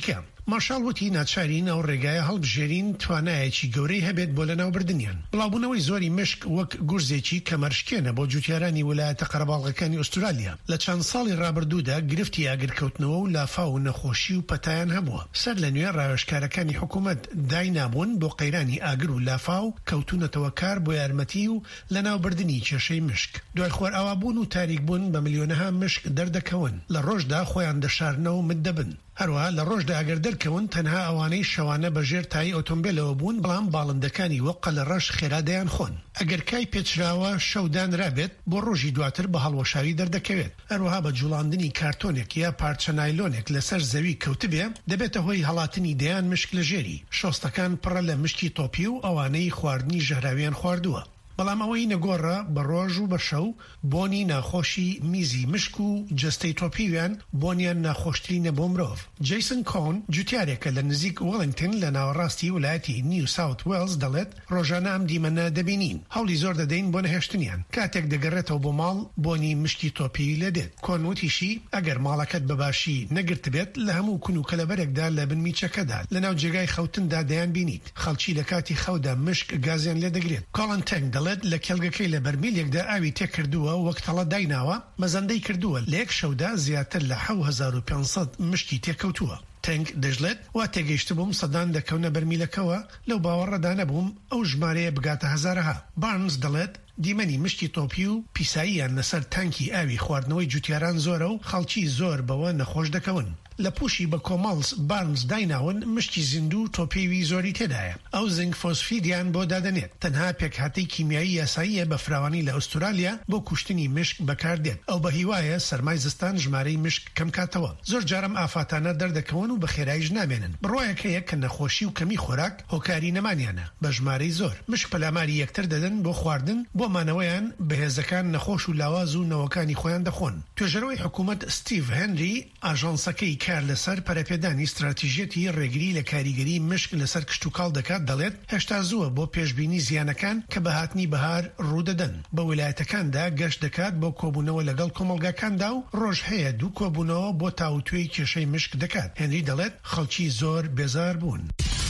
مارشال وتی ناچارین ئەو ڕێگایە هەڵبژێرین توانایەکی گەورەی هەبێت بۆ لەناوبردنیان. بڵاوبوونەوەی زۆری مشک وەک گورزێکی کەمەرشکێنە بۆ جوتیارانی ویلایەتە قەرەباڵغەکانی ئوسترالیا. لە چەند ساڵی ڕابردوودا گرفتی ئاگرکەوتنەوە و لافاو و نەخۆشی و پەتایان هەبووە. سەر لە نوێ ڕاوێژکارەکانی حکوومەت داینابوون بۆ قەیرانی ئاگر و لافاو کەوتونەتەوە کار بۆ یارمەتی و لەناوبردنی کێشەی مشک. دوای خۆرئاوابوون و تاریکبوون بە ملیۆنەها مشک دەردەکەون. لە ڕۆژدا خۆیان دەشارنەوە و مدەبن. هەروەها لە ڕۆژدا ئەگەر دەرکەون تەنها ئەوانەی شەوانە بەژێر تایی ئۆتۆمبیلەوە بوون، بەڵام باڵندەکانی وەقە لە ڕەش خێرادەیان خۆن. ئەگەر کای پێچراوە شەودان رابێت بۆ ڕۆژی دواتر بە هەڵوەشاوی دەردەکەوێت. هەروەها بە جوڵاندنی کارتۆنێک یا پارچە نایلۆنێک لەسەر زەوی کەوتبێ دەبێتە هۆی هەڵاتنی دەیان مشک لە ژێری. شۆستەکان پڕە لە مشکی تۆپی و ئەوانەی خواردنی ژەهراویان خواردووە. بەڵام ئەوەی نەگۆڕە بە ڕۆژ و بە شەو بۆنی ناخۆشی میزی مشک و جستەی تۆپیویان بۆنیان ناخۆشترینە بۆ مرۆڤ. جیسن کۆن جوتیارێکە لە نزیک وەڵنگتن لە ناوەڕاستی ویلایەتی نیو ساوت وێلز دەڵێت ڕۆژانە ئەم دیمەنە دەبینین. هەوڵی زۆر دەدەین بۆ نەهێشتنیان. کاتێک دەگەڕێتەوە بۆ ماڵ بۆنی مشکی تۆپی لێدێت. کۆن وتیشی ئەگەر ماڵەکەت بەباشی نەگرت بێت لە هەموو کون و کەلەبەرێکدا لە بن میچەکەدا لەناو جێگای خەوتندا دەیان بینیت. خەڵکی لە کاتی خەودا مشک گازیان لێ دەگرێت. کۆڵن تەنگ دەڵێت لە کێڵگەکەی لە بەرمیلێکدا ئاوی تێکردووە وەک تەڵە دایناوە مەزەندەی کردووە. لە یەک شەودا زیاتر لە حەوت هەزار و پێنج سەد مشکی تێکەوتووە. تەنگ دەژڵێت وا تێگەیشت بووم سەدان دەکەونە بەرمیلەکەوە لەو باوەڕەدا نەبووم ئەو ژمارەیە بگاتە هەزارەها. بارنز دەڵێت دیمەنی مشکی تۆپی و پیساییان لەسەر تانکی ئاوی خواردنەوەی جوتیاران زۆرە و خەڵکی زۆر بەوە نەخۆش دەکەون. لە پوشی بە کۆمەڵس بارنز دایناون مشکی زیندوو تۆپێوی زۆری تێدایە. ئەو زنگ فۆسفیدیان بۆ دادەنێت. تەنها پێکهاتەی کیمیایی یاساییە بە فراوانی لە ئوسترالیا بۆ کوشتنی مشک بەکاردێت. ئەو بە هیوایە سەرمای زستان ژمارەی مشک کەم کاتەوە. زۆر جارم ئافاتانە دەردەکەون و بە خێراییش نامێنن. بڕواایەکەیە کە نەخۆشی و کەمی خۆراک هۆکاری نەمانیانە بە ژمارەی زۆر. مشک پەلاماری یەکتر دەدەن بۆ خواردن بۆ مانەوەیان بەهێزەکان نەخۆش و لاواز و نەوەکانی خۆیان دەخۆن. توێژەرەوەی حکوومەت ستیڤ هێنری ئاژانسەکەی کار لەسەر پەرەپێدانی استراتیژیەتی ڕێگری لە کاریگەری مشک لەسەر کشت و کاڵ دەکات دەڵێت هێشتا زووە بۆ پێشبینی زیانەکان کە بە هاتنی بەهار ڕوودەدەن. بە ویلایەتەکاندا گەشت دەکات بۆ کۆبوونەوە لەگەڵ کۆمەڵگاکاندا و ڕۆژ هەیە دوو کۆبوونەوە بۆ تاوتوێی کێشەی مشک دەکات. هێنری دەڵێت خەڵکی زۆر بێزار بوون.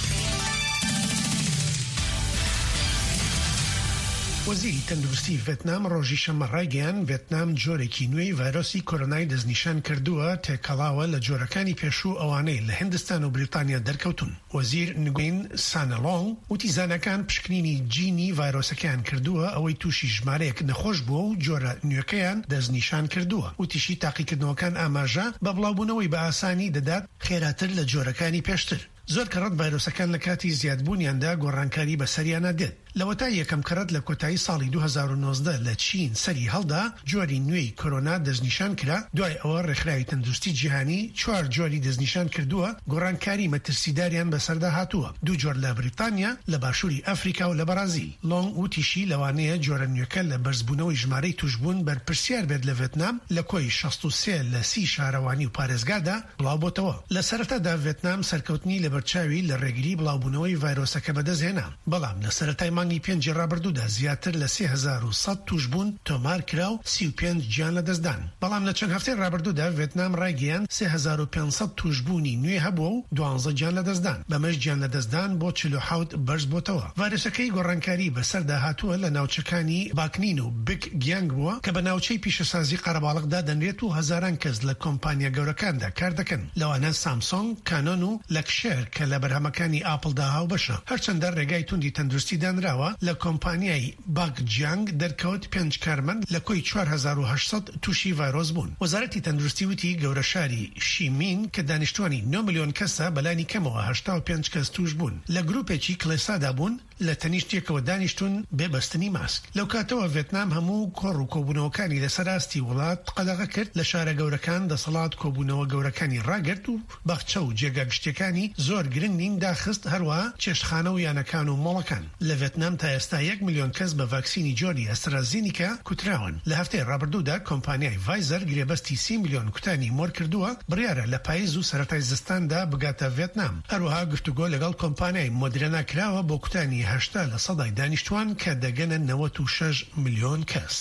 وەزیری تەندروستی ڤێتنام ڕۆژی شەمە ڕایگەیان ڤێتنام جۆرێکی نوێی ڤایرۆسی کۆرۆنای دەستنیشان کردووە تێکەڵاوە لە جۆرەکانی پێشوو ئەوانەی لە هیندستان و بریتانیا دەرکەوتون. وەزیر نگوین سانەلۆنگ وتی زانەکان پشکنینی جینی ڤایرۆسەکەیان کردووە ئەوەی تووشی ژمارەیەک نەخۆش بووە و جۆرە نوێکەیان دەستنیشان کردووە. وتیشی تاقیکردنەوەکان ئاماژە بە بڵاوبوونەوەی بە ئاسانی دەدات خێراتر لە جۆرەکانی پێشتر. زۆر کەڕەت ڤایرۆسەکان لە کاتی زیادبوونیاندا گۆڕانکاری بەسەریانە دێت. لەوە تا یەکەم کەڕەت لە کۆتایی ساڵی دوو هەزار و نۆزدە لە چین سەری هەڵدا جۆری نوێی کۆرۆنا دەستنیشان کرا. دوای ئەوە ڕێکخراوی تەندروستی جیهانی چوار جۆری دەستنیشان کردووە گۆڕانکاری مەترسیداریان بەسەردا هاتووە. دوو جۆر لە بریتانیا لە باشووری ئەفریقا و لە بەرازیل. لۆنگ وتیشی لەوانەیە جۆرە نوێکە لە بەرزبوونەوەی ژمارەی توشبوون بەرپرسیار بێت لە ڤێتنام لە کۆی شەست و سێ لە سی شارەوانی و پارێزگادا بڵاو بۆتەوە. لە سەرەتادا ڤێتنام سەرکەوتنی لە بەرچاوی لە ڕێگری بڵاوبوونەوەی ڤایرۆسەکە بەدەستهێنا. بەڵام لە سەرەتای مانگی پێنج ڕابردوودا زیاتر لە سێ هەزار و سەد توشبوون تۆمار کرا و سی و پێنج گیان لەدەستدان. بەڵام لە چەند هەفتەی ڕابردوودا ڤێتنام ڕایگەیان سێ هەزار و پێنج سەد توشبوونی نوێ هەبووە و دوانزە گیان لەدەستدان. بەمەش گیان لەدەستدان بۆ چل و حەوت بەرز بۆتەوە. ڤایرۆسەکەی گۆڕانکاری بەسەردا هاتووە لە ناوچەکانی باکنین و بک گیانگ بووە کە بە ناوچەی پیشەسازی قەرەباڵغدا دەنرێت و هەزاران کەس لە کۆمپانیا گەورەکاندا کار دەکەن. لەوانە سامسۆنگ، کانۆن و لەکشێر کە لە بەرهەمەکانی ئاپڵدا هاو بەشە. هەرچەندە ڕێگای توندی تەندروستی دانراوە لە کۆمپانیای باکجیانگ دەرکەوت پێنج کارمەند لە کۆی چوار هەزار و هەشت سەد تووشی ڤایرۆس بوون. وەزارەتی تەندروستی وتی گەورە شاری شیمین کە دانیشتوانی نۆ ملیۆن کەسە بەلانی کەمەوە هەشتا و پێنج کەس توش بوون. لە گروپێکی کلێسادا بوون لە تەنیشتێکەوە دانیشتون بێبەستنی ماسک. لەو کاتەوە ڤێتنام هەموو کۆڕ و کۆبوونەوەکانی لەسەراستی وڵات قەدەغە کرد. لە شارە گەورەکان دەسەڵات کۆبوونەوە گەورەکانی ڕاگرت و باخچە و جێگا گشتەکانی زۆر گرنگ نین داخست هەروە چێشخانە و یانەکان و مۆڵەکان. لە ڤێتنام تا ئێستا یەک ملیۆن کەس بە ڤاکسینی جۆری ئەسترازینیکا کوتراون. لە هەفتەی ڕابردوودا کۆمپانیای ڤایزەر گرێبەستی سی ملیۆن کوتانی مۆر کردووە بڕیارە لە پاییز و سەرەتای زستاندا بگاتە ڤێتنام. هەروەها گفتوگۆ لەگەڵ کۆمپانیای مۆدرێنا کراوە بۆ کوتانی هەشتا لە سەدای دانیشتوان کە دەگەنە نەوەت و شەش ملیۆن کەس.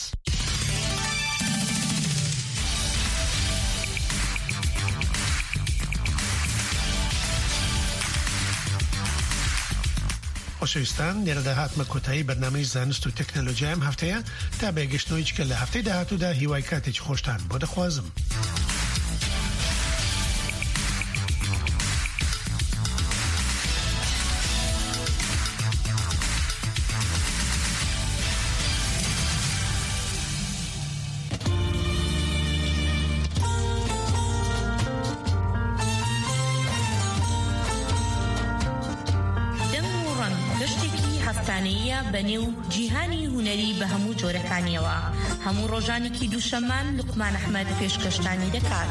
خۆشەویستان لێرەدا هاتمە کۆتایی بەرنامەی زانست و تەکنۆلۆژیام هەفتەیە تا بێگەشتنەوەی کە لە هەفتەی داهاتوودا هیوای کاتێکی خۆشتان بۆ دەخوازم. بەنێو جیهانی هونەری بە هەموو جۆرەکانیەوە هەموو ڕۆژانێکی دووشەمان لوقمان ئەحمەد پێشکەشتانی دەکات.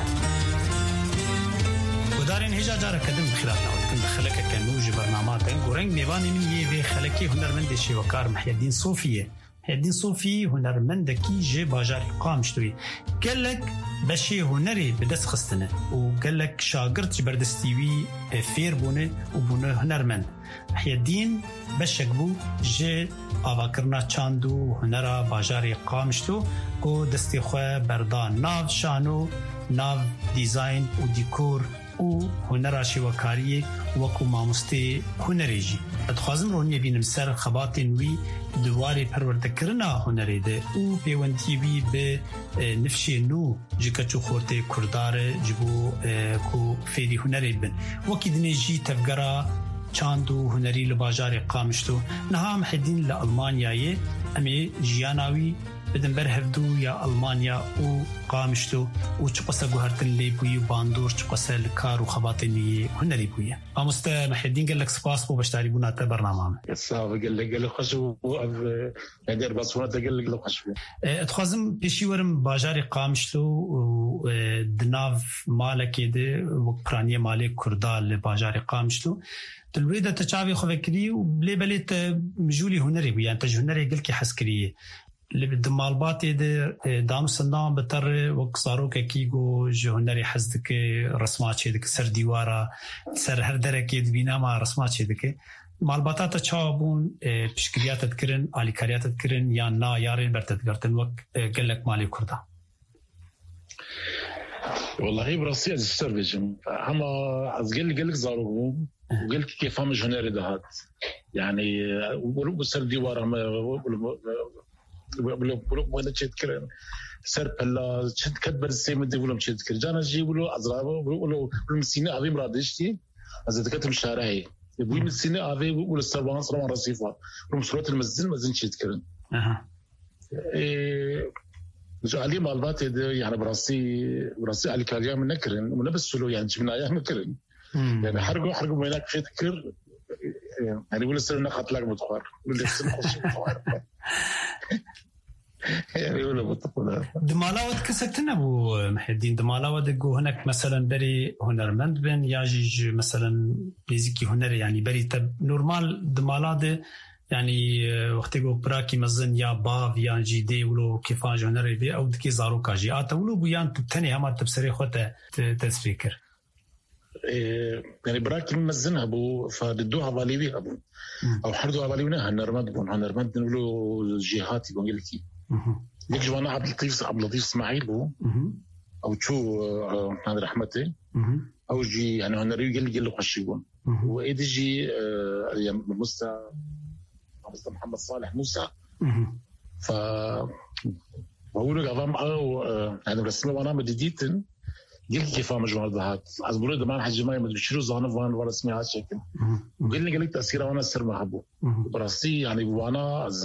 گۆدارên hêja carekedin bi xilatnawe dikin bi xelekeke nû ji bernamatin goreng mêvanê min yê vê xelekê hunermendê şêwekar Mihyedîn Sofî ye. Mihyedîn Sofî hunermendekî ji bajarê Qamişloyê gelek beşê hunerê bi dest xistine û gelek şagirt ji berdestî wî fêr bûne û bûne hunermend. Mihyedîn beşek bû ji avakirina çand û hunera bajarê Qamişlo ku destê xwe berda nav şano, nav dîzayn û dîkor û hunera şêwekariyê wekû mamostê hunerê jî. Dixwazim roniyê bînim ser xebatên wî di warê perwerdekirina hunerê de û pêwendiyê wî bi nifşê nû ji keç û xortê Kurdar e ji bo ku fêrî hunerê bin. Wekî dinê jî tevgera çand û hunerî li bajarê Qamişlo niha Mihyedîn li Almanyayê em ê jiyana wî بدن بر هفدو یا آلمانیا و قامشتو و چه قصه گوهرتن لی بوی باندور چه قصه لکار و خباتنی هنری بویه. آموسته محیدین گلک سپاس بو بشتاری بونا تا برنامه. السلام گلک گلک خوش و اف ندر بسونت گلک گلک خوش. اتخازم پیشی ورم باجاری قامشتو و دناف مالکی ده و پرانی مالک کردال باجاری قامشتو. تلویده تجاوی خوکری و بلی بلیت مجولی هنری بویان تجهنری گلکی حسکریه. اللي بالمالبات ده دام سندان بتر وقصاروك كيجو جهنري حزدك رسمات شدك سر ديوارا سر هر درك يدبينا مع رسمات شدك مالباتات تشابون بشكريات تذكرن عليكاريات تذكرن يا نا يارين برتذكرتن وق قالك مالي كردا والله براسي السر بيجم اما از قال قالك زارو وقالك كيف هم جهنري دهات يعني ولو سر ديوارا بلو بلو ولا شيء تكرر سر بلا شد كتب السيم دي بلو شيء تكرر جانا جي بلو أزرابه بلو بلو بلو مسينة أبي مرادشتي أزيد كتب شارعي يبوي مسينة أبي بلو السربان صرام رصيفة بلو مسرات المزين مزين شيء تكرر. أها. جو علي معلومات يعني براسي براسي على كاريا من نكرن ونبس سلو يعني جبنا أيام نكرن. يعني حرقوا حرقوا ما يناك شيء تكرر يعني بقول السر نقط لك متخار بقول السر خش متخار يعني ولا بتقول دمالاوت كسكتنا ابو محيدين دمالاوت جو هناك مثلا بري هنرمند بن ياجي مثلا بيزيكي هنر يعني بري تب نورمال دمالاد يعني وقت جو براكي مزن يا باف يا جي دي ولو كيفاج هنر بي او دكي زارو كاجي اتا ولو بيان تبتني هم تبصري خوته تسفيكر يعني براكي مزنها ابو فدوها باليبي ابو او حردوها باليبنا هنرمد بون هنرمد نقولوا جهاتي بقول لك ليك جوانا عبد اللطيف عبد اللطيف اسماعيل بو او شو هذا رحمته او جي يعني هنري قال قال له خشيبون وايد جي يا موسى موسى محمد صالح موسى ف بقول لك اظن او يعني رسمه وانا مديتن قال كيف مجموعة ذهات أزبوري دمان حجي ما يمدري شنو زانه فان ولا اسمي هذا الشكل وقال لي قال لك تأثيره وانا سر محبو براسي يعني وانا از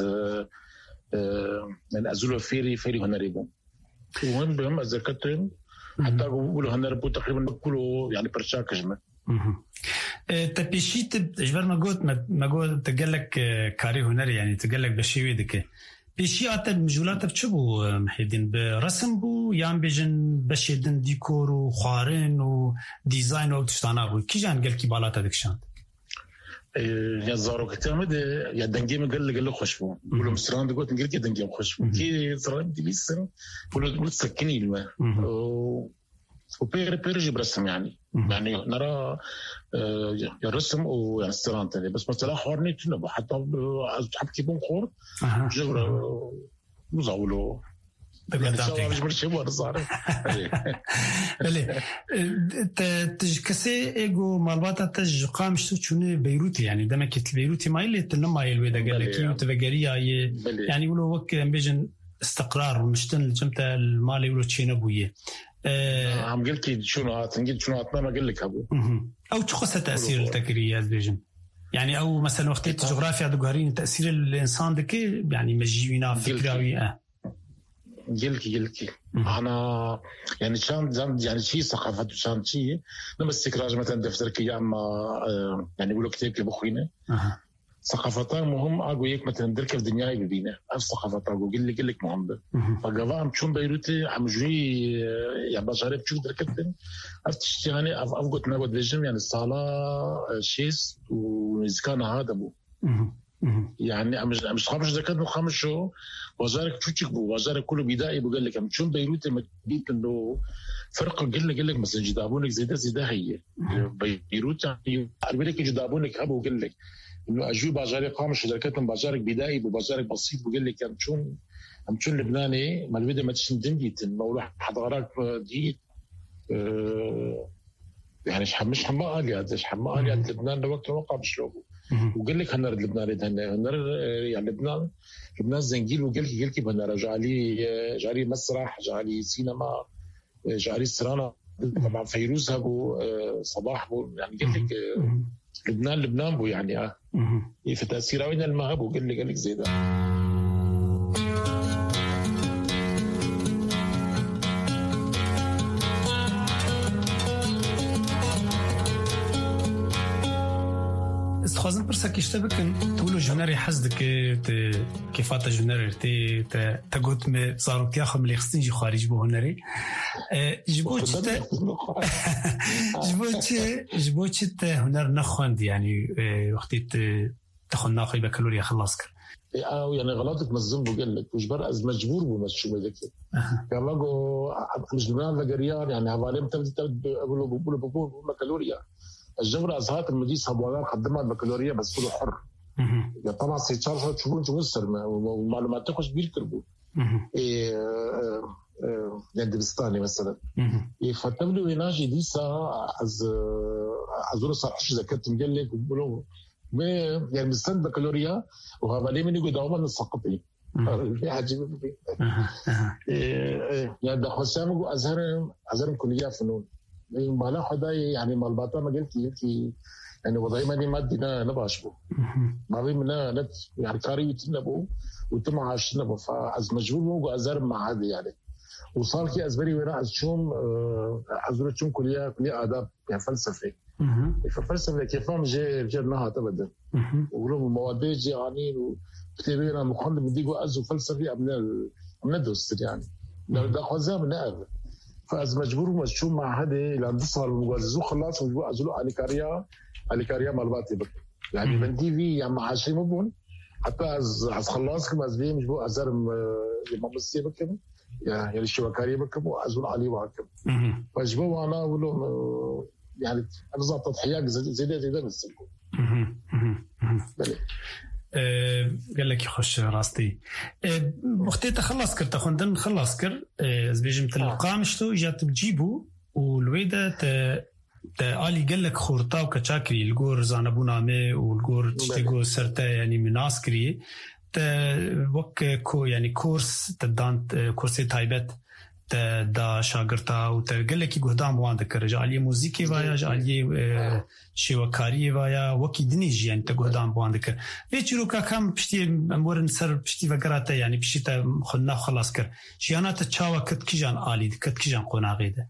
يعني أزول فيري فيري هنريبون وهم بهم أذكرتهم حتى يقولوا هنربو تقريبا كله يعني برشاك جمع تبيشيت جبر ما قلت ما قلت تقول لك كاري هنري يعني تقول لك بشيء ذكي بيشي أتى مجولات بتشبو محيدين برسم بو يام بيجن بشيدن ديكور وخارين وديزاين وتشتانا بو كي جان قال كي بالات هذيك شان يا زارو كتامد يا دنجي من قال قال له خوش بو بقول مسران قلت نقول كي دنجي خوش بو كي زران دي بيسن بقول قلت سكني الماء وبير بيرجي برسم يعني يعني نرى يرسم ويعني استران تاني بس مثلا خورني تنبو حتى حب كيبون خور جورا مزاولو مش مرشبور صار بله تجكسي إيجو مالباتا تج قامش تشونه بيروت يعني دمك بيروتي ما اللي تلما يلوي ده قال لك وتبقريا يعني يقولوا وك بيجن استقرار مشتن الجمتة المالي يقولوا تشينا بويه عم قلت لي شنو تنقل شنو أطنا ما قال لك أبو أو شو قصة تأثير التكريات بيجن يعني أو مثلا وقت الجغرافيا دقهرين تأثير الإنسان دكي يعني مجيونا فكراوي أه جلكي جلكي أنا يعني شان يعني شيء ثقافة شان شيء لما استكراج مثلا دفتر كيام يعني يقولوا كتاب كبخوينه أه. ثقافتان مهم أقول يك مثلا درك في الدنيا يبينه أف ثقافات أقول قل لي قل لك مهم فجوام شون بيروتي عم جوي يعني بشارب شو دركتن أفتش يعني أف أفقد نقد بيجم يعني الصالة شيس وإذا هذا بو يعني مش مش خمس دكات وخمس شو وزارك شو تشكبو وزارك كله بدائي بقول لك عم شون بيروت مديت إنه فرق قل لك قل لك مثلا جدابونك زي ده زي ده هي بيروت يعني أربيلك جدابونك هبو قل لك إنه أجوي بازاري قامش دركات من بازارك بدائي ببازارك بسيط بقول لك عم شون عم شون لبناني ما البدء ما تشن دمجيت المولى حد غراك دي أه يعني مش مش حما قاليات مش حما قاليات لبنان لوقت وقع بشلوبه وقال لك هنر لبنان هنر يعني لبنان لبنان زنجيل وقال لك قال لك بنا رجالي جاري مسرح جاري سينما جاري سرانا طبعا فيروز هبو صباح بو يعني قال لك لبنان لبنان بو يعني اه في تأثيره وين المهب وقال لك قال لك زي ده خوازم پرسا کشته بکن تولو جنری حزد که کفات جنری تی تا گوت می زاروتیا خم لیخستین جی خارج بو هنری جبو چته جبو چه جبو چته هنر نخوند يعني وقتی تخون ناقي بكالوريا خلاص كر اه يعني غلطك مزم بقول لك مش بر از مجبور بو شو بدك قال له مش بنان لجريان يعني حوالي تبدي تبدي اقول بقول بقول بكالوريا الجبر أزهات المجلس هبوغان قدمها البكالوريا بس كله حر طبعا سيتشار صار تشوفون شو مصر ومعلومات تخش بيركبوا إيه يعني دبستاني مثلا إيه فتبلو يناجي دي ساعة از أزور صار حش ذكرت مجلك وبقولوا ما يعني بستان بكالوريا وهذا من يقول دوما السقطي في حاجة إيه يعني ده خسامه أزهر أزهر كلية فنون ما لا حدا يعني مالباتا ما قلت يمكن يعني وضعي ماني مادينا نباشبو ما بي منا نت يعني كاري تنبو وتم عاشنبو فاز مجبور مو ازر مع هذا يعني وصار كي ازبري وراء شوم ازرت شوم كليه كليه اداب يعني فلسفه ففلسفه كيف فهم جي جرناها ابدا ولو مواد جي يعني وكتابنا مخند بديقو ازو فلسفي ابن ابن دوست يعني لو ده خزام نقل فاز مجبور مشون مع هذا الى انتصار المجازو خلاص وازلو اليكاريا اليكاريا مالباتي بك يعني من تي في يعني عاشي مبون حتى از از خلاص كما از مش بو ازر ما بس بك يعني الشوكاري بك وازلو علي واكم فجبوا انا ولو يعني نظام تضحيات زي ده زي ده بس قال لك يخش راستي وقتي تخلص كر تخندن خلص كر زبيجم تلقامشتو جات بجيبو والويده ت تالي قال لك خورطا وكشاكري الجور زانبونا مي والجور تشتغو سرتا يعني مناسكري ت وك كو يعني كورس تدان كورسي تايبت دا شاگرتا و تقول لك قدام وان ذكر جاليه موسيقى ويا جاليه شوكاري ويا وكي دنيج يعني تقدام وان ذكر فيچرو کا كم بشتي امور سر بشتي وقراته يعني بشتي خلنا خلاص كر جيانات تشاوا كت كيجان عالي كت كيجان قناغيده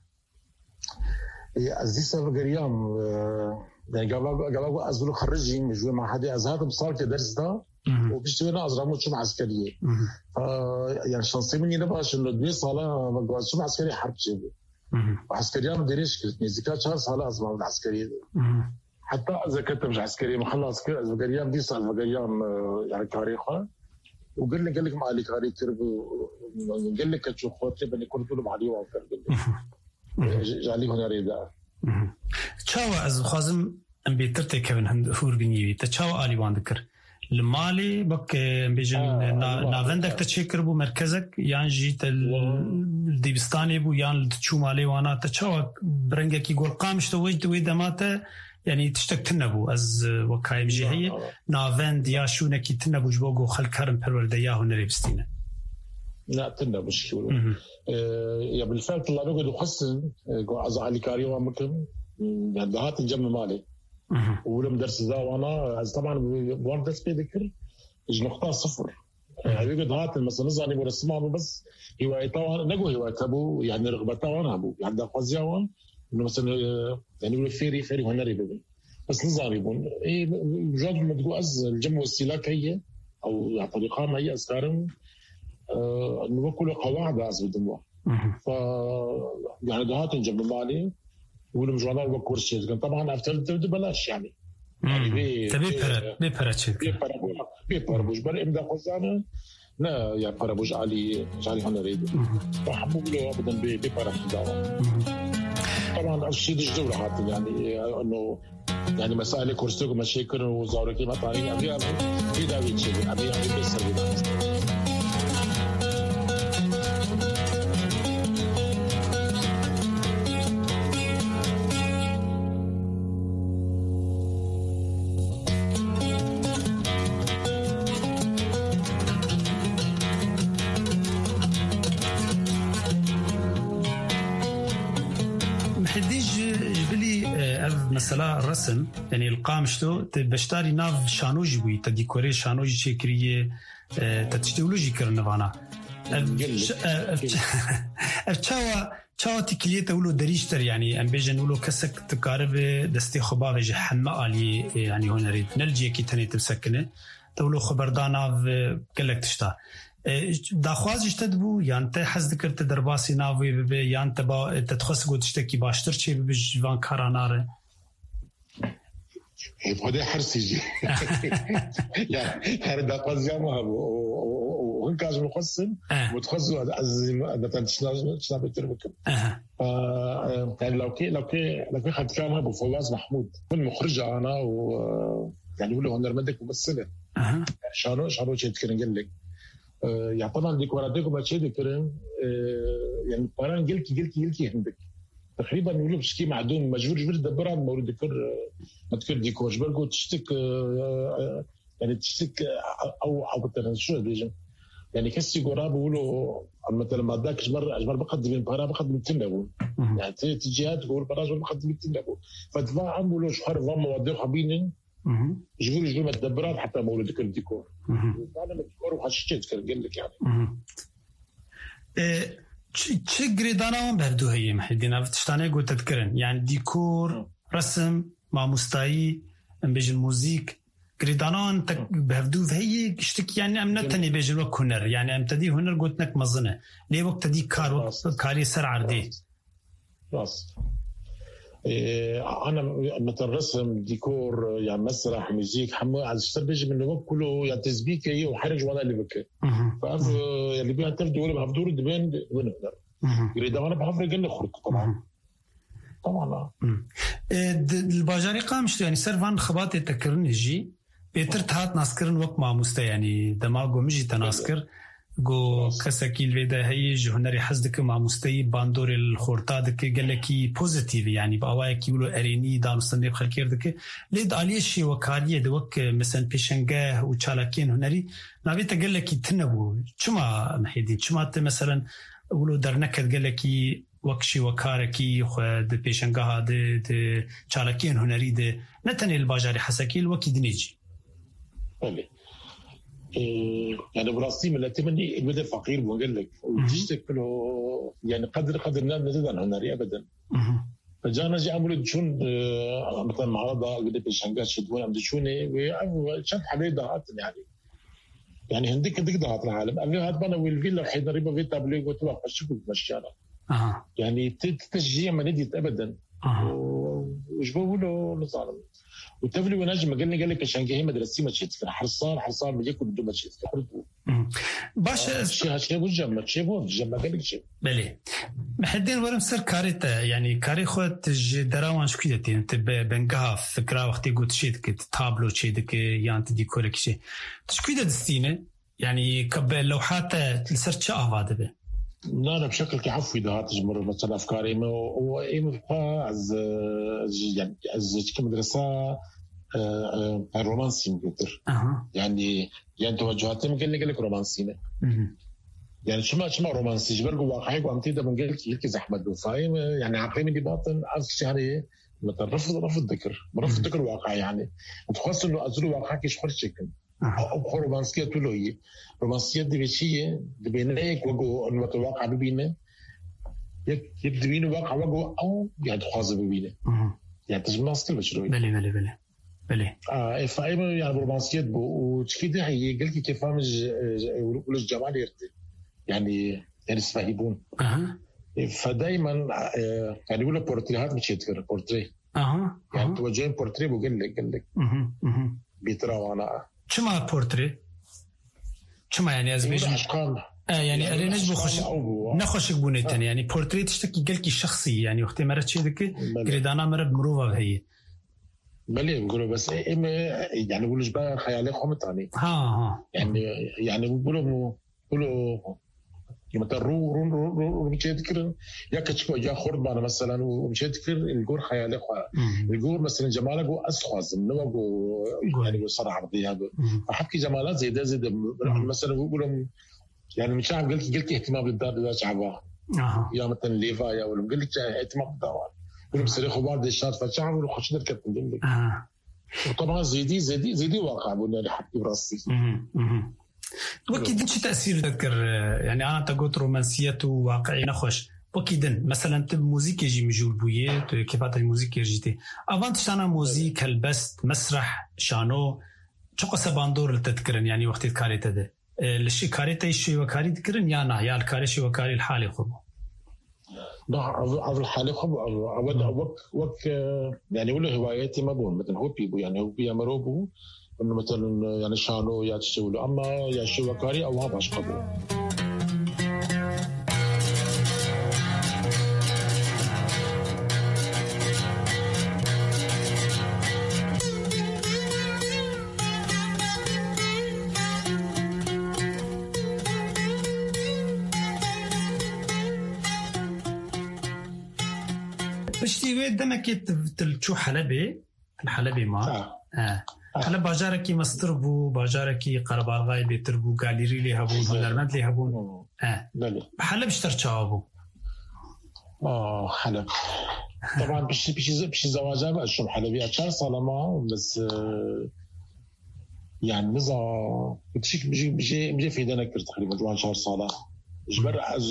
عزيز الغريام يعني قبل قبل ازلو خرجي مجوي مع حدا ازهات بصار كدرس ده وبيشتغلنا أزرامو شو عسكرية يعني شانسي مني نبغاش إنه دوي صالة مجال شو عسكري حرب شيء وعسكرية ما دريش كنت زكاة شهر صالة أزمان العسكرية حتى إذا كنت مش عسكرية مخلص كده الفقرية دي صار الفقرية يعني تاريخها وقال لي قال لك ما عليك هاري ترب قال لك كشوف خوتي بني كنت له معلي وافر قال لي جالي هنا ريدا تشاو از خازم ام بيترتي كمان هند فور بنيوي تشاو علي وان ذكر المالي بك بيجن آه نافندك تشكر بو مركزك يعني جيت الديبستاني بو يعني تشو مالي وانا تشوا برنجك يقول قامش توجد ويدماته يعني تشتك تنبو از وكايم جهية نافند يا شو نكي تنبو جبوغو خل كارم برورده ياهو نريبستينه لا تنبو شكيولو يا بالفعل الله بيقعد يحسن أزعلي كاريو ممكن يعني دهات الجمع مالي ولم درس ذا وانا طبعا وان درس بذكر نقطة صفر يعني بيقعد هات مثلا نزاني برسمه بس هواية طبعا نقول هواية أبو يعني رغبته وانا أبو يعني ده قصدي وان إنه مثلا يعني يقول فيري فيري هنري ببن بس نزاني بون إيه جاد ما تقول أز الجمع والسلاك هي أو يعني طريقة ما هي أذكارهم إنه كله قواعد أزود دموع ف يعني دهات الجمع مالي ولم جوانا وكورسيز كان طبعا أفترض تبدأ بلاش يعني يعني بي تبي برا بي برا شيء بي برا بي برا بوج بر إمدا قصانا لا يا برا بوج علي علي هنا ريد فحبوا له أبدا بي بي برا كذا طبعا الشيء الجدول هذا يعني إنه يعني مسائل كورسيز ومشاكل وزاركي ما تعرفين أبي أبي داوي شيء أبي أبي بس مثلا الرسم يعني القامشتو بشتاري ناف شانوجي بوي تديكوري شانوجي شكريه تتشتولوجي كرنفانا افشاوا تشاو تكليته ولو دريشتر يعني ام بيجن ولو كسك تقارب دستي خباب جه حما علي يعني هنا ريد نلجي كي تني تسكنه تولو خبردانا قالك تشتا داخواز اشتدبو يعني ته حز ذكرت درباسي ناوي بي يعني تبا تتخص قد تشتكي باشتر شي بجوان كاراناره هذا حرسي جي يعني هذا قصدي ما هو وهن كاز مقسم متخصص از مثلا شنو شنو بتربك يعني لو كي لو كي لو كي خد كلامها ابو فواز محمود من مخرجه انا و يعني يقول له هنر مدك ممثله شانو شانو تذكرين قال لك يعني طبعا ديكوراتيكو ما تشي ذكرين يعني قران قلت قلت قلت عندك تقريبا يقولوا بشكي معدوم مجبور جبر دبرها مورد ذكر ما تذكر ديكور جبر قلت تشتك يعني تشتك او او كنت شو بيجم يعني كسي قراب بيقولوا مثلا ما ذاك جبر جبر بقدم من بارا بقدم تنبو يعني تجيات تقول براز بقدم تنبو فدفاع عم بيقولوا شهر ضم مواضيع خبينين جبر جبر ما تدبرها حتى مورد ذكر ديكور هذا الديكور وحشيت قال لك يعني چه گریدانان بردو هی محدین افتشتانه گو تذکرن يعني ديكور رسم ماموستایی بيجن موزيك گریدانان تك بردو هي اشتك يعني امنتني بيجن وك هنر يعني امتدي هنر قلتنك مظنه ليه وقت دي كار وقت كاري سر عردي راس أنا مثلا رسم ديكور يعني مسرح موزيك حمو على الشتر بيجي من الوقت كله يعني تسبيك هي وحرج ولا اللي بكي فأف اللي بيها تفدي ولا بحفدور الدبين وين نقدر يريد أنا بحفر قلنا خرج طبعا طبعا الباجاري قامشت يعني سرفان خباتي تكرن جي بيتر تهات ناسكرن وقت ما مستا يعني دماغو مجي تناسكر جو كسكيل ويدا هي جهنري حزدك مع مستوى باندور الخورتا دك قالكي بوزيتيف يعني بأوايك يقولوا أريني دانستني بخلكير دك ليد عليشي وكارية دوك مثلا بيشنجاه وشالكين هنري نبيت قالكي تنبو شما محيدين شما مثلا يقولوا درنكت قالكي وكشي وكاركي خد بيشنجاه ده ده شالكين هنري ده نتني الباجاري حسكيل وكيد نيجي. يعني براسي من التمني البدء فقير بقول لك وتشتكله يعني قدر قدر نزيد عن هنري ابدا فجانا جي عملوا شون مثلا معرضه قد بيشنجات شدون عم شوني وشد حبيب دهات يعني يعني هنديك هنديك دهات العالم قال لي هات بنا والفيلا حين ريبا في تابليغ وتروح اشوفك بالشارع يعني تشجيع ما نديت ابدا وش بقولوا نظام وتفلي ونجم قال لي قال لك عشان جاي مدرسي ما تشيت حرصان حرصان بيجيك بدو ما تشيت باش شيء شيء وجه ما تشيبون جمع قال لك شيء بلي محدين ورم سر كاريتا يعني كاري خود دراوان شو كده تين تبى بنجها فكرة وقت يقول شيء كده تابلو شيء دك يانت ديكور كشيء شو كده دستينه يعني كبل لوحات لسر شاء هذا به لا لا بشكل كعفوي ده هاتجمر مثلا أفكاري ما هو إيه مفقا از يعني از كمدرسة رومانسي مقدر يعني يعني توجهاتهم قال لي قال لك رومانسية يعني شما شما رومانسي جبرقوا واقعي وأمتي ده من قلت لك زحمة وفاهم يعني عقلي من باطن عارف شهري مثلا رفض رفض ذكر رفض ذكر واقعي يعني متخصص إنه أزور واقعك إيش خرج شكل أو رومانسية تلوي رومانسية دي بشيء دبينك وجو إنه متواقع ببينه يك يبدبينه واقع وجو أو يعني تخاذ ببينه يعني تجمع سكيل بشروي بلي بلي بلي بلي آه فاهم يعني رومانسية بو وتكيد هي قلت كيف فامج ولا الجمال يرتي يعني يعني يسفهمون أها فدايما آه يعني يقولوا بورتريهات مش يتكرر بورتري أها يعني توجهين بورتري بقول لك قال لك أها أها بيتراو أنا شما بورتري شما يعني أزميج أشقام آه يعني أنا نجبو خش نخش بونيتن يعني بورتري تشتكي قلكي شخصي يعني وقت مرت شيء ذكي قريدانا مرة بمروفة هي بلي بقولوا بس إما يعني بقولوا جبا خيالي خمت عني ها ها يعني يعني بقولوا بقولوا مثلا رو رو رو رو مش يذكر يا كتشكو يا خربانة مثلا ومش يذكر الجور خيالي الجور مثلا جمالك وأسخاز من نوعه يعني صار عرضي هذا فحكي جمالات زي ده زي ده مثلا بقولوا يعني مش عم قلت قلت اهتمام بالدار ده شعبها يا مثلا ليفا يا ولا قلت اهتمام بالدار بقولوا بصريخ بعض الشات فشعب ولا خش نركب من وطبعا زيدي زيدي زيدي واقع بقولنا حكي براسي وكيدن شو تأثير ذكر يعني أنا تقول رومانسية وواقعي نخش وكيدن مثلا تب موسيقى يجي مجول بويه كيف هذا الموسيقى يجيتي أفانت شانا موسيقى هالبست مسرح شانو شو قصة باندور التذكرن يعني وقت الكاري تده الشيء كاري تيشي وكاري تذكرن يا نا يا الكاري شيء وكاري الحالي خبو لا عبر الحالي خبو عبد وك وك يعني ولا هواياتي ما بون مثلا هو بيبو يعني هو بيعملوا بو إنه مثلاً يعني شانو يا تشولو أما يا شوكاري أو هذا أشقبو بشتي دمك تلشو حلبي الحلبي ما آه. حالا باجارکی مستر بو باجارکی قربالغای بیتر بو گالری لی هبون هنرمند لی هبون اه حالا بشتر چاو بو اه حالا طبعا بشي بشي بشي زواجه بقى شو حلبي اشهر صالما بس يعني نزا بتشيك بيجي بيجي بيجي في دنا كثر تقريبا جوان شهر صالة جبر از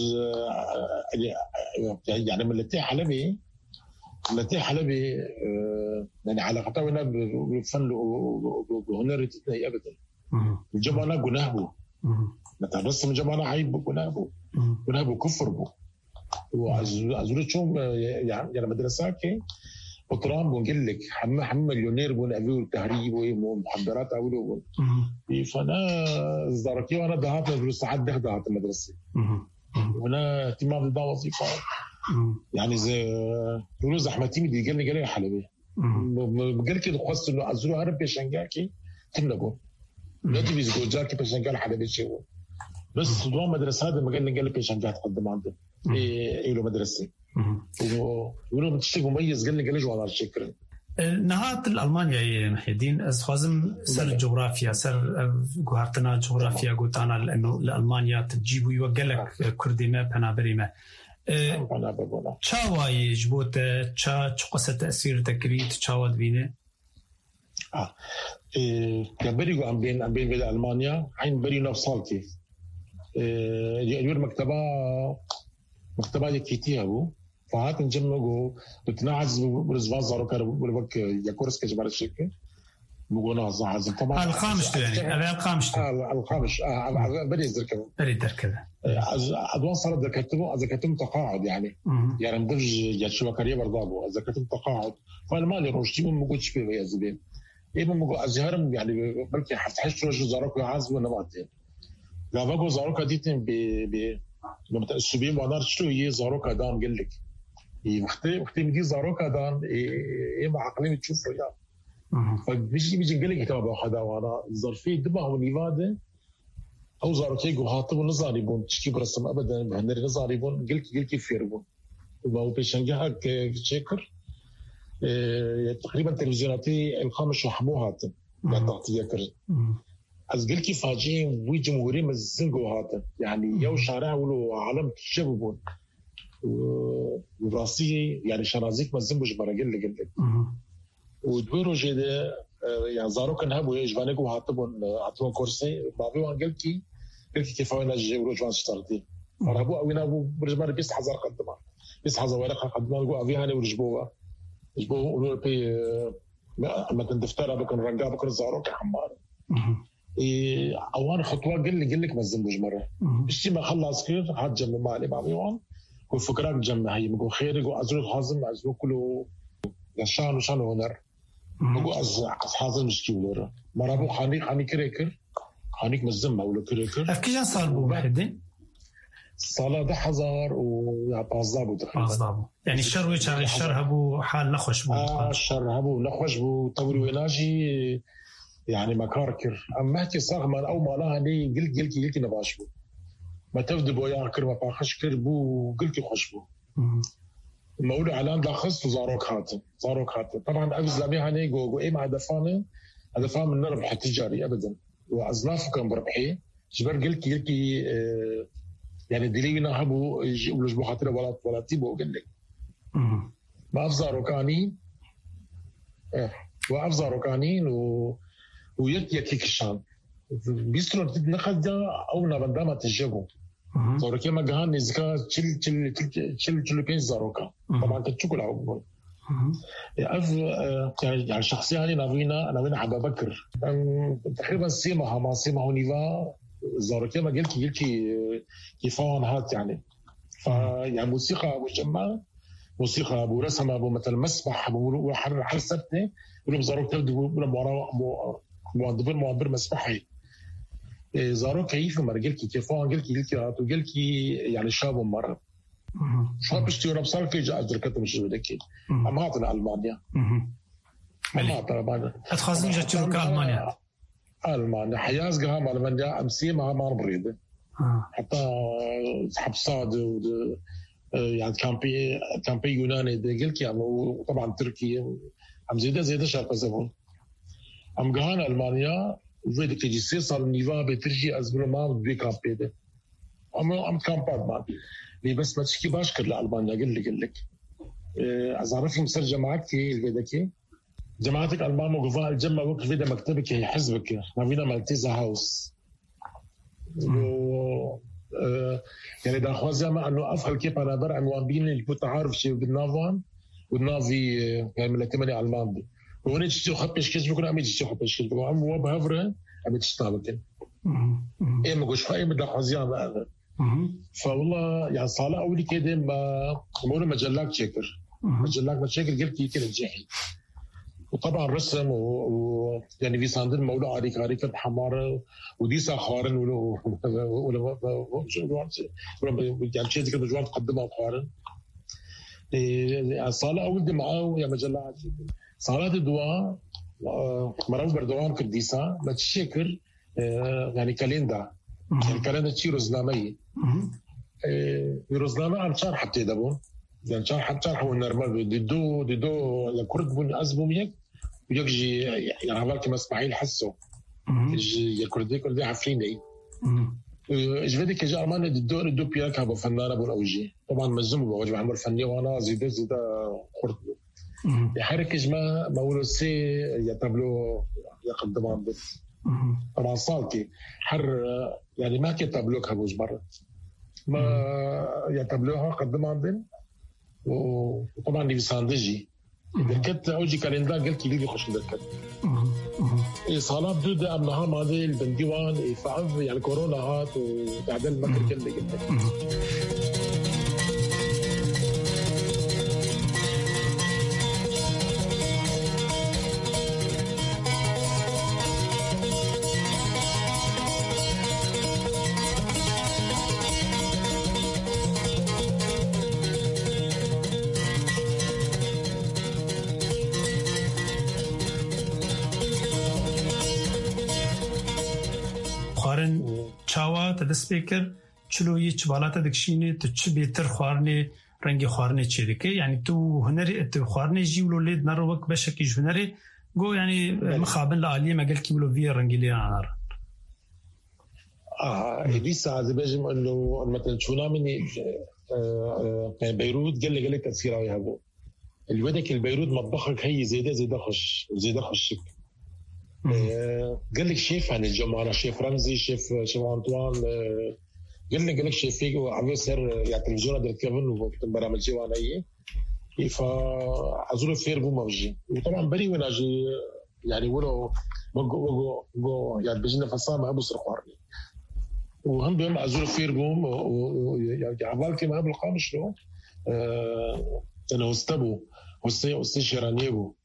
يعني من اللي حلبي التي حلبي يعني علاقته هنا بالفن وهنر تتنهي أبدا الجمعنا جناهبو مثلا رسم الجمعنا عيب جناهبو جناهبو كفر بو وعزورتهم يعني مدرسة كي بطرام بنقول لك حم حم مليونير بون أبيه التهريب ومحضرات أولو فأنا زاركي وأنا ذهبت للساعات ده ذهبت المدرسة وأنا اهتمام بالدا وظيفة يعني زي يقولوا زحمتي بدي قال لي قال لي حلبي قال كده قصة إنه عزلوا عرب بيشنجاكي تملكوا لا تبي تقول جاكي بيشنجال حلبي شيء بس دوام مدرسة هذا ما قال لي قال لي بيشنجال تقدم عنده إيه له مدرسة يقولوا بتشتغل مميز قال لي قال لي جوال شكرا نهات الألمانيا محي الدين أزخازم سر جغرافيا سر جوهرتنا جغرافيا قلت أنا لأنه الألمانيا تجيبوا يوجلك كردي ما بنابري ما چاوای جبوت چا چه قصه تأثیر تکرید چاواد بینه؟ آه كبريجو عم بين عم بين بين ألمانيا عين بري نفصالتي يور مكتبة مكتبة يكيتيها بو فهات نجمعوا بتناعز برزبان زارو كار بقولك يا كورس كجبار الشركة بقولنا زعز طبعا الخامس يعني أبي الخامس آه الخامس آه بري دركبه بري دركبه أدوان صارت ذكرتهم ذكرتهم تقاعد يعني مم. يعني مدرج يشوف كارير برضه ذكرتهم تقاعد فالمالي روشتي من موجود شبيه يا زبين إيه من موجود أزهرهم يعني بلكي حفتحش روش زاروك يعز ولا بعدين لا بقول زاروك ديتين ب ب لما تأسبين وانا شنو هي زاروكا دان قال لك وقتي وقتي بدي زاروكا دان ايه ما عقلين تشوفوا يا فبيجي بيجي قال لك تبع هذا وانا ظرفي دبا ونيفاده او زاروكي جو هاتب نظاري بون تشكي برسم ابدا بهندري نظاري بون قال قال كيف يربون ما هو بيشنجها شكر تقريبا تلفزيوناتي الخامس وحموها لا تعطي ذكر از قال كيف فاجئين وي جمهوري مزنقوا هذا يعني يو شارع ولو عالم تشببون وراسي يعني شرازيك مزنقوا جبرا قال لك قال لك ودويرو جدا يعني زارو كان هبوا يجبانكوا هاتبون هاتبون كورسي بابي وان قال كي قال كيف وين جي وروجوان اشترتي رهبوا وين ابو برجمان بيس حزر قدما بيس حزر ورقه قدما لقوا ابي هاني ورجبوها جبوه ولو بي ما تندفتر بكون رنقا بكون زارو كحمار إيه أوان خطوة قل لي قل لك مزن بجمرة بشي ما خلص كير هاد جمع مالي بعضيوان والفكرات جمع هي مقول خير يقول أزرو حازم أزرو كله يشان وشان ونر مقول أز حازم مش كيولورا مرابو خانيك خانيك كريكر خانيك مزن ما ولا كريكر أفكيجان صار بو بعدين صلاة ده حزار وبازابو تقريبا يعني الشر ويش على الشر هبو حال نخوش بو آه الشر هبو نخوش بو طوري ويناجي يعني مكاركر أما هتي صاغما أو مالها لي قلت قلت قلت نباش بو ما تفد بو ياكر ما باخش كر بو قلت خوش بو المولى علان داخس وزاروك هاتم زاروك هاتم طبعا أبز لامي هاني جو جو إيه مع دفانه هدفان من نربح التجاري أبدا وأزناف كان بربحي جبر قلت قلت آه يعني دليلنا هبو يجيبوا لجبو خاطر ولا ولا تيبو قال لك ما أفزارو كانين إيه وأفزارو كانين و ويكي يكي كشان بيسترون نخدا أو نبندامة تجيبو زاروكي ما جهان نزكا تشيل تشيل تشيل تشيل بين زاروكا طبعا تشوكل عقبون أف يعني شخصيا هني نبينا نبينا حبا بكر تقريبا سيما هما سيما هونيفا زاروكي ما قلت قلت كيفان هات يعني فيعني موسيقى أبو جمع موسيقى أبو رسم أبو مثل مسبح أبو حر حسبتني ولو زاروك تبدو ولا مورا موظفين معبر مسبحي زاروك كيف ما قلت كيفان قلت قلت هات وقلت يعني شاب مرة شاب اشتيروا بصار في جاء دركته مش ذكي أما هاتنا ألمانيا أما طبعا أتخاذين جتشروا كألمانيا ألمانيا حياز جها ألمانيا أمسي ما ما بريدة حتى حبصاد يعني كامبي كامبي يوناني ده قلت يعني وطبعا تركيا أم زيادة زيادة شاب زمان أم جهان ألمانيا وفيدك تيجي سيصل نيفا بترجي أزبر ما بدي كامبي ده أم أم كامبات ما لي بس ما تشكي باش كر لألمانيا قل لي قل لك أزعرف مسر جماعتي الفيدكي جماعتك ألمان وقفاء الجمع وقف فيدا مكتبك هي حزبك ما فينا مالتيزا هاوس و يعني دا خوازي ما أنه أفعل كيف أنا بر عنوان بين اللي كنت عارف شيء بالنافان والنافي يعني من التمني ألمان دي وهنا تشتو خبش كيس بكون أمي تشتو خبش كيس بكون أمي وبهفره أمي تشتابك إيه ما قوش فايم دا خوازي ما هذا فوالله يعني صالة أولي كده ما مورا مجلاك شكر مجلاك ما شكر قلت كي كده جاحي وطبعا رسم و يعني في صندوق مولى عريق عريق بحمارة ودي ساخارن ولا ولا ولا يعني شيء كده جوان تقدمها بحارن صالة أول دي معاه يا مجلات صالة الدواء مرة بردوان كديسة ما تشكر يعني كاليندا الكاليندا تشي رزنامي رزنامي عم شرح حتى دبون يعني شرح شرح والنرمال ديدو ديدو لكرد بن أزبوم يك ويجي يعني عملك مسمعين حسوا يجي الكردي كردي عفريني جفدي كجا أرمان ديدو ديدو بياك هبو فنانة بون أوجي طبعا مزمو بوجه عمر فني وانا زيدا زيدا خرد يحرك جما مولوسي يتبلو يقدمان بس طبعا صالتي حر يعني ما كتبلوك هبوش برا ما يتبلوها قدمان بن وطبعا اللي بيساندجي دركت اوجي كالندا قلت لي خوش دركت اي صالات دود امنها ماضي البنديوان فعف يعني كورونا هات وتعدل مكر كله قلت خوارن چاوا تدس بکر چلو یه چبالات دکشینه تو چه بهتر خوارنه رنگ خوارنه چه دکه یعنی تو هنری تو خوارنه جیولو لید نرو وقت بشکی هنری گو یعنی مخابن لعالیه مقال کی بلو وی رنگی لیانار اه هذه ساعه بجم انه مثلا شونا مني بيروت قال لي قال لك تاثيرها يا ابو الودك البيروت مطبخك هي زي ده زي ده خش زي ده خشك قال لك شيف عن الجماعه شيف رمزي شيف شيف انطوان قال لي قال لك شيف فيك وعم سر يا تلفزيون ده كيفن وقت برامج جي وانا اي فازول فير بو موجي وطبعا بري وانا جي يعني ولو بقو بقو يعني بجينا فصام ابو سرقارني وهم بيوم ازول فير بوم يعني عبالتي ما بالقامش له انا واستبو وستي واستشرانيبو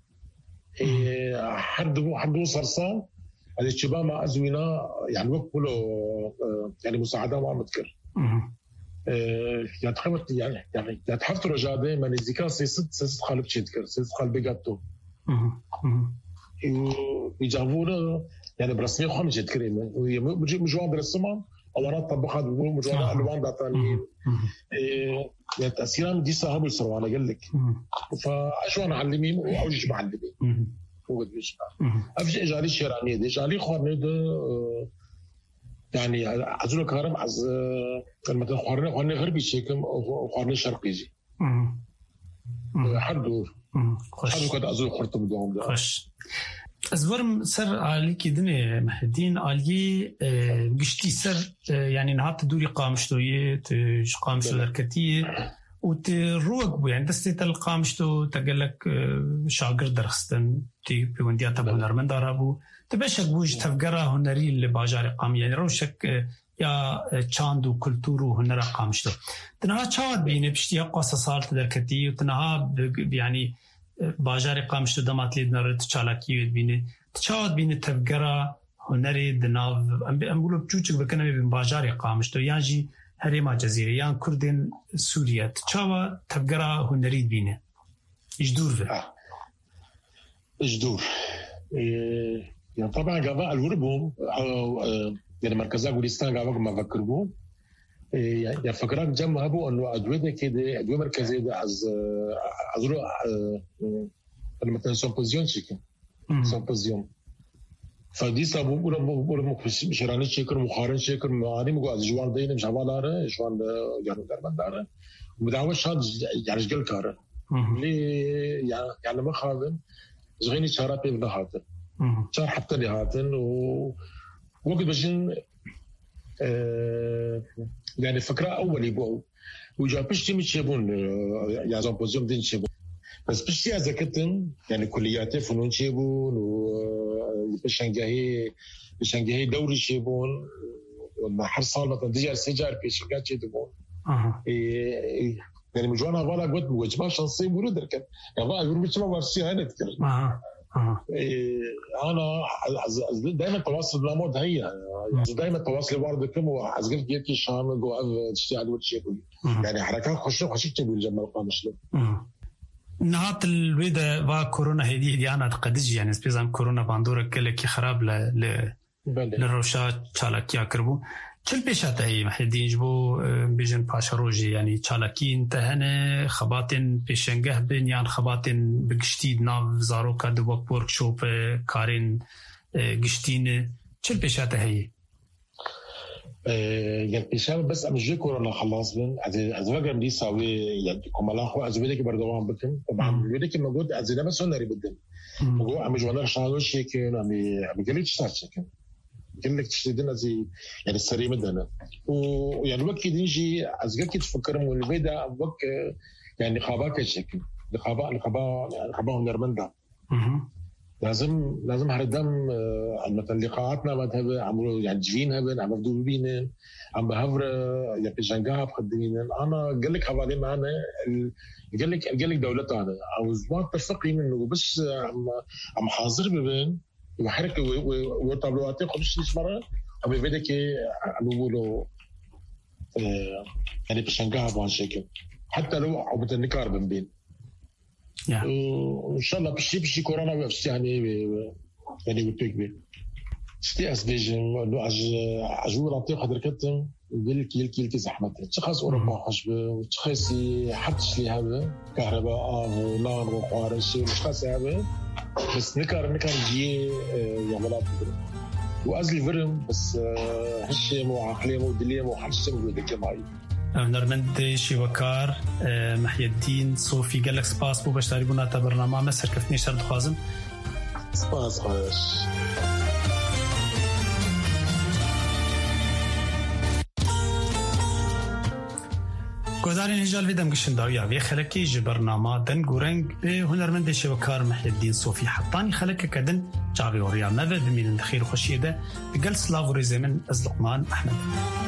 حد حد صرصان هذا الشباب مع ازوينا يعني وقفوا يعني مساعده ما مذكر يعني تخبط يعني يعني تحفت رجاء دائما الذكاء سيست سيست خالب تذكر سيست خالب بيجاتو ويجابونا يعني برسمي خمس تذكرين ويجي مجوان بالسمان أولاد طبقات بيقولوا مجوان ألوان داتانيين يعني تأثيران دي صاحب السروانة قال لك فأشوان علمين وأوجش معلمين وقد بيش أفجأ جالي شيرانية دي جالي خوارني ده يعني عزولة كارم عز مثلا خوارني خوارني غربي شيكم وخوارني شرقي جي حدو حدو كده عزولة خرطة بدوهم ده خوش أزورم سر علي كدني محدين علي قشتي سر يعني نهات دوري قامشتوية قامشتو دركتية وتروق بو يعني دستي القامشتو تقلك شاقر درخستن تي بيونديا تبو نرمن دارابو تبشك بوج تفقرا هنري اللي باجار قام يعني روشك يا چاندو كلتورو هنرا قامشتو تنها چاوات بيني بشتيا قاسة صارت دركتية وتنها يعني باجار قامشتو دمات لید نرد چالاکیوید بینه تچاوت بینه تفگرا هنری دناو ام بقولو بچوچک بکنه بین باجار قامشتو یان جی هریما جزیره یان کردن سوریه تچاوا تفگرا هنری بینه اجدور به اجدور يعني طبعا قضاء الوربهم يعني مركزات كردستان قضاء ما فكربهم يعني فكران جمع ابو انه ادويه كده ادويه مركزيه ده از ازرو مثلا سومبوزيون شيكن سومبوزيون فدي سبب ولا ولا مشرانه شيكر مخارن شيكر معاني مو از جوان دين مش حوالاره جوان يعني دربان داره مداوى شاد يعني رجال كاره لي يعني يعني ما خاذن زغيني شرابي بهاتن شار حتى لي هاتن و وقت بجن يعني فكرة أول يبغوا وجا بيشتي متشابون يا زومبوزيوم دين شابون بس بيشتي هذا كتن يعني كليات فنون شابون وبشنجاهي بشنجاهي دوري شابون ومحر صار مثلا ديجا سجار بيشنجات شابون يعني مجوانا فالا قلت بوجبا شانسي ورود ركن يعني فالا يقول بيشما ورسي هاي نتكلم أنا دائما تواصل بالأمور هي يعني دائما تواصل واردكم وعزقل جيتي شام جو تشتغل وتشيء يعني حركات خش خش تبي الجمال قامش له نهات الويدا با كورونا هدي هدي أنا تقدج يعني سبيزام كورونا باندورة كله كي خراب ل ل للروشات شالكيا كربو كل بيشات هي محدين جبو بيجن باشروجي يعني شالكين تهنه خباتن بيشنجه بين يعني خباتن بقشتيد ناف زاروكا دو وركشوب كارين قشتين كل بيشات هي يعني بيشات بس أم جي كورونا خلاص بين از وقت مدي ساوي يعني كمالا هو از ويدك بردوام بكم طبعا ويدك موجود از لما سونري بدن هو عم جوانا شغال شيء كان عم عم قلت شتات شيء قلك تشتدنا زي يعني السريع مدنا ويعني وقت يجي أزقك تفكر من البيدا وقت يعني خاباك الشكل الخباء الخباء الخباء نرمندا لازم لازم هردم مثلا لقاءاتنا مذهب عملوا يعني جفينها بين عم بدو بينا عم بهفر يعني جنجها بخدمين انا قال لك حوالي معنا قال لك قال لك دولتنا او زمان تفقي منه بس عم عم حاضر بين وحركه وطابلوات خمس ست مرات عم بيبدا كي عم بيقولوا يعني بشنجها بهذا الشكل حتى لو عم بتنكار بين بين وان شاء الله بشي بشي كورونا بس يعني يعني بتكبر شتي اسبيجم لو عج عجول عطيه قدر كتم قال كيل كيل كي زحمه تشخص اوروبا حشبه تشخصي حدش لي هذا كهرباء نار وقوارش مش خاص هذا بس نكر نكر جي يا بلاد وازلي فرم بس هالشيء مو عقليه مو دليه مو حدش موجود كماي نرمند شيوكار محي الدين صوفي قال لك سباس بو باش تعرفونا تا برنامج ما سركفتني شرط خازم سباس خاش گزارین هجال ویدم گشن داویا وی خلکی جبرنامه دن گورنگ به هنرمند شوکار محی الدین صوفی حطانی خلک کدن جاوی اوریا مود بمین خیر خوشیده بقل سلاو رزمن از لقمان احمد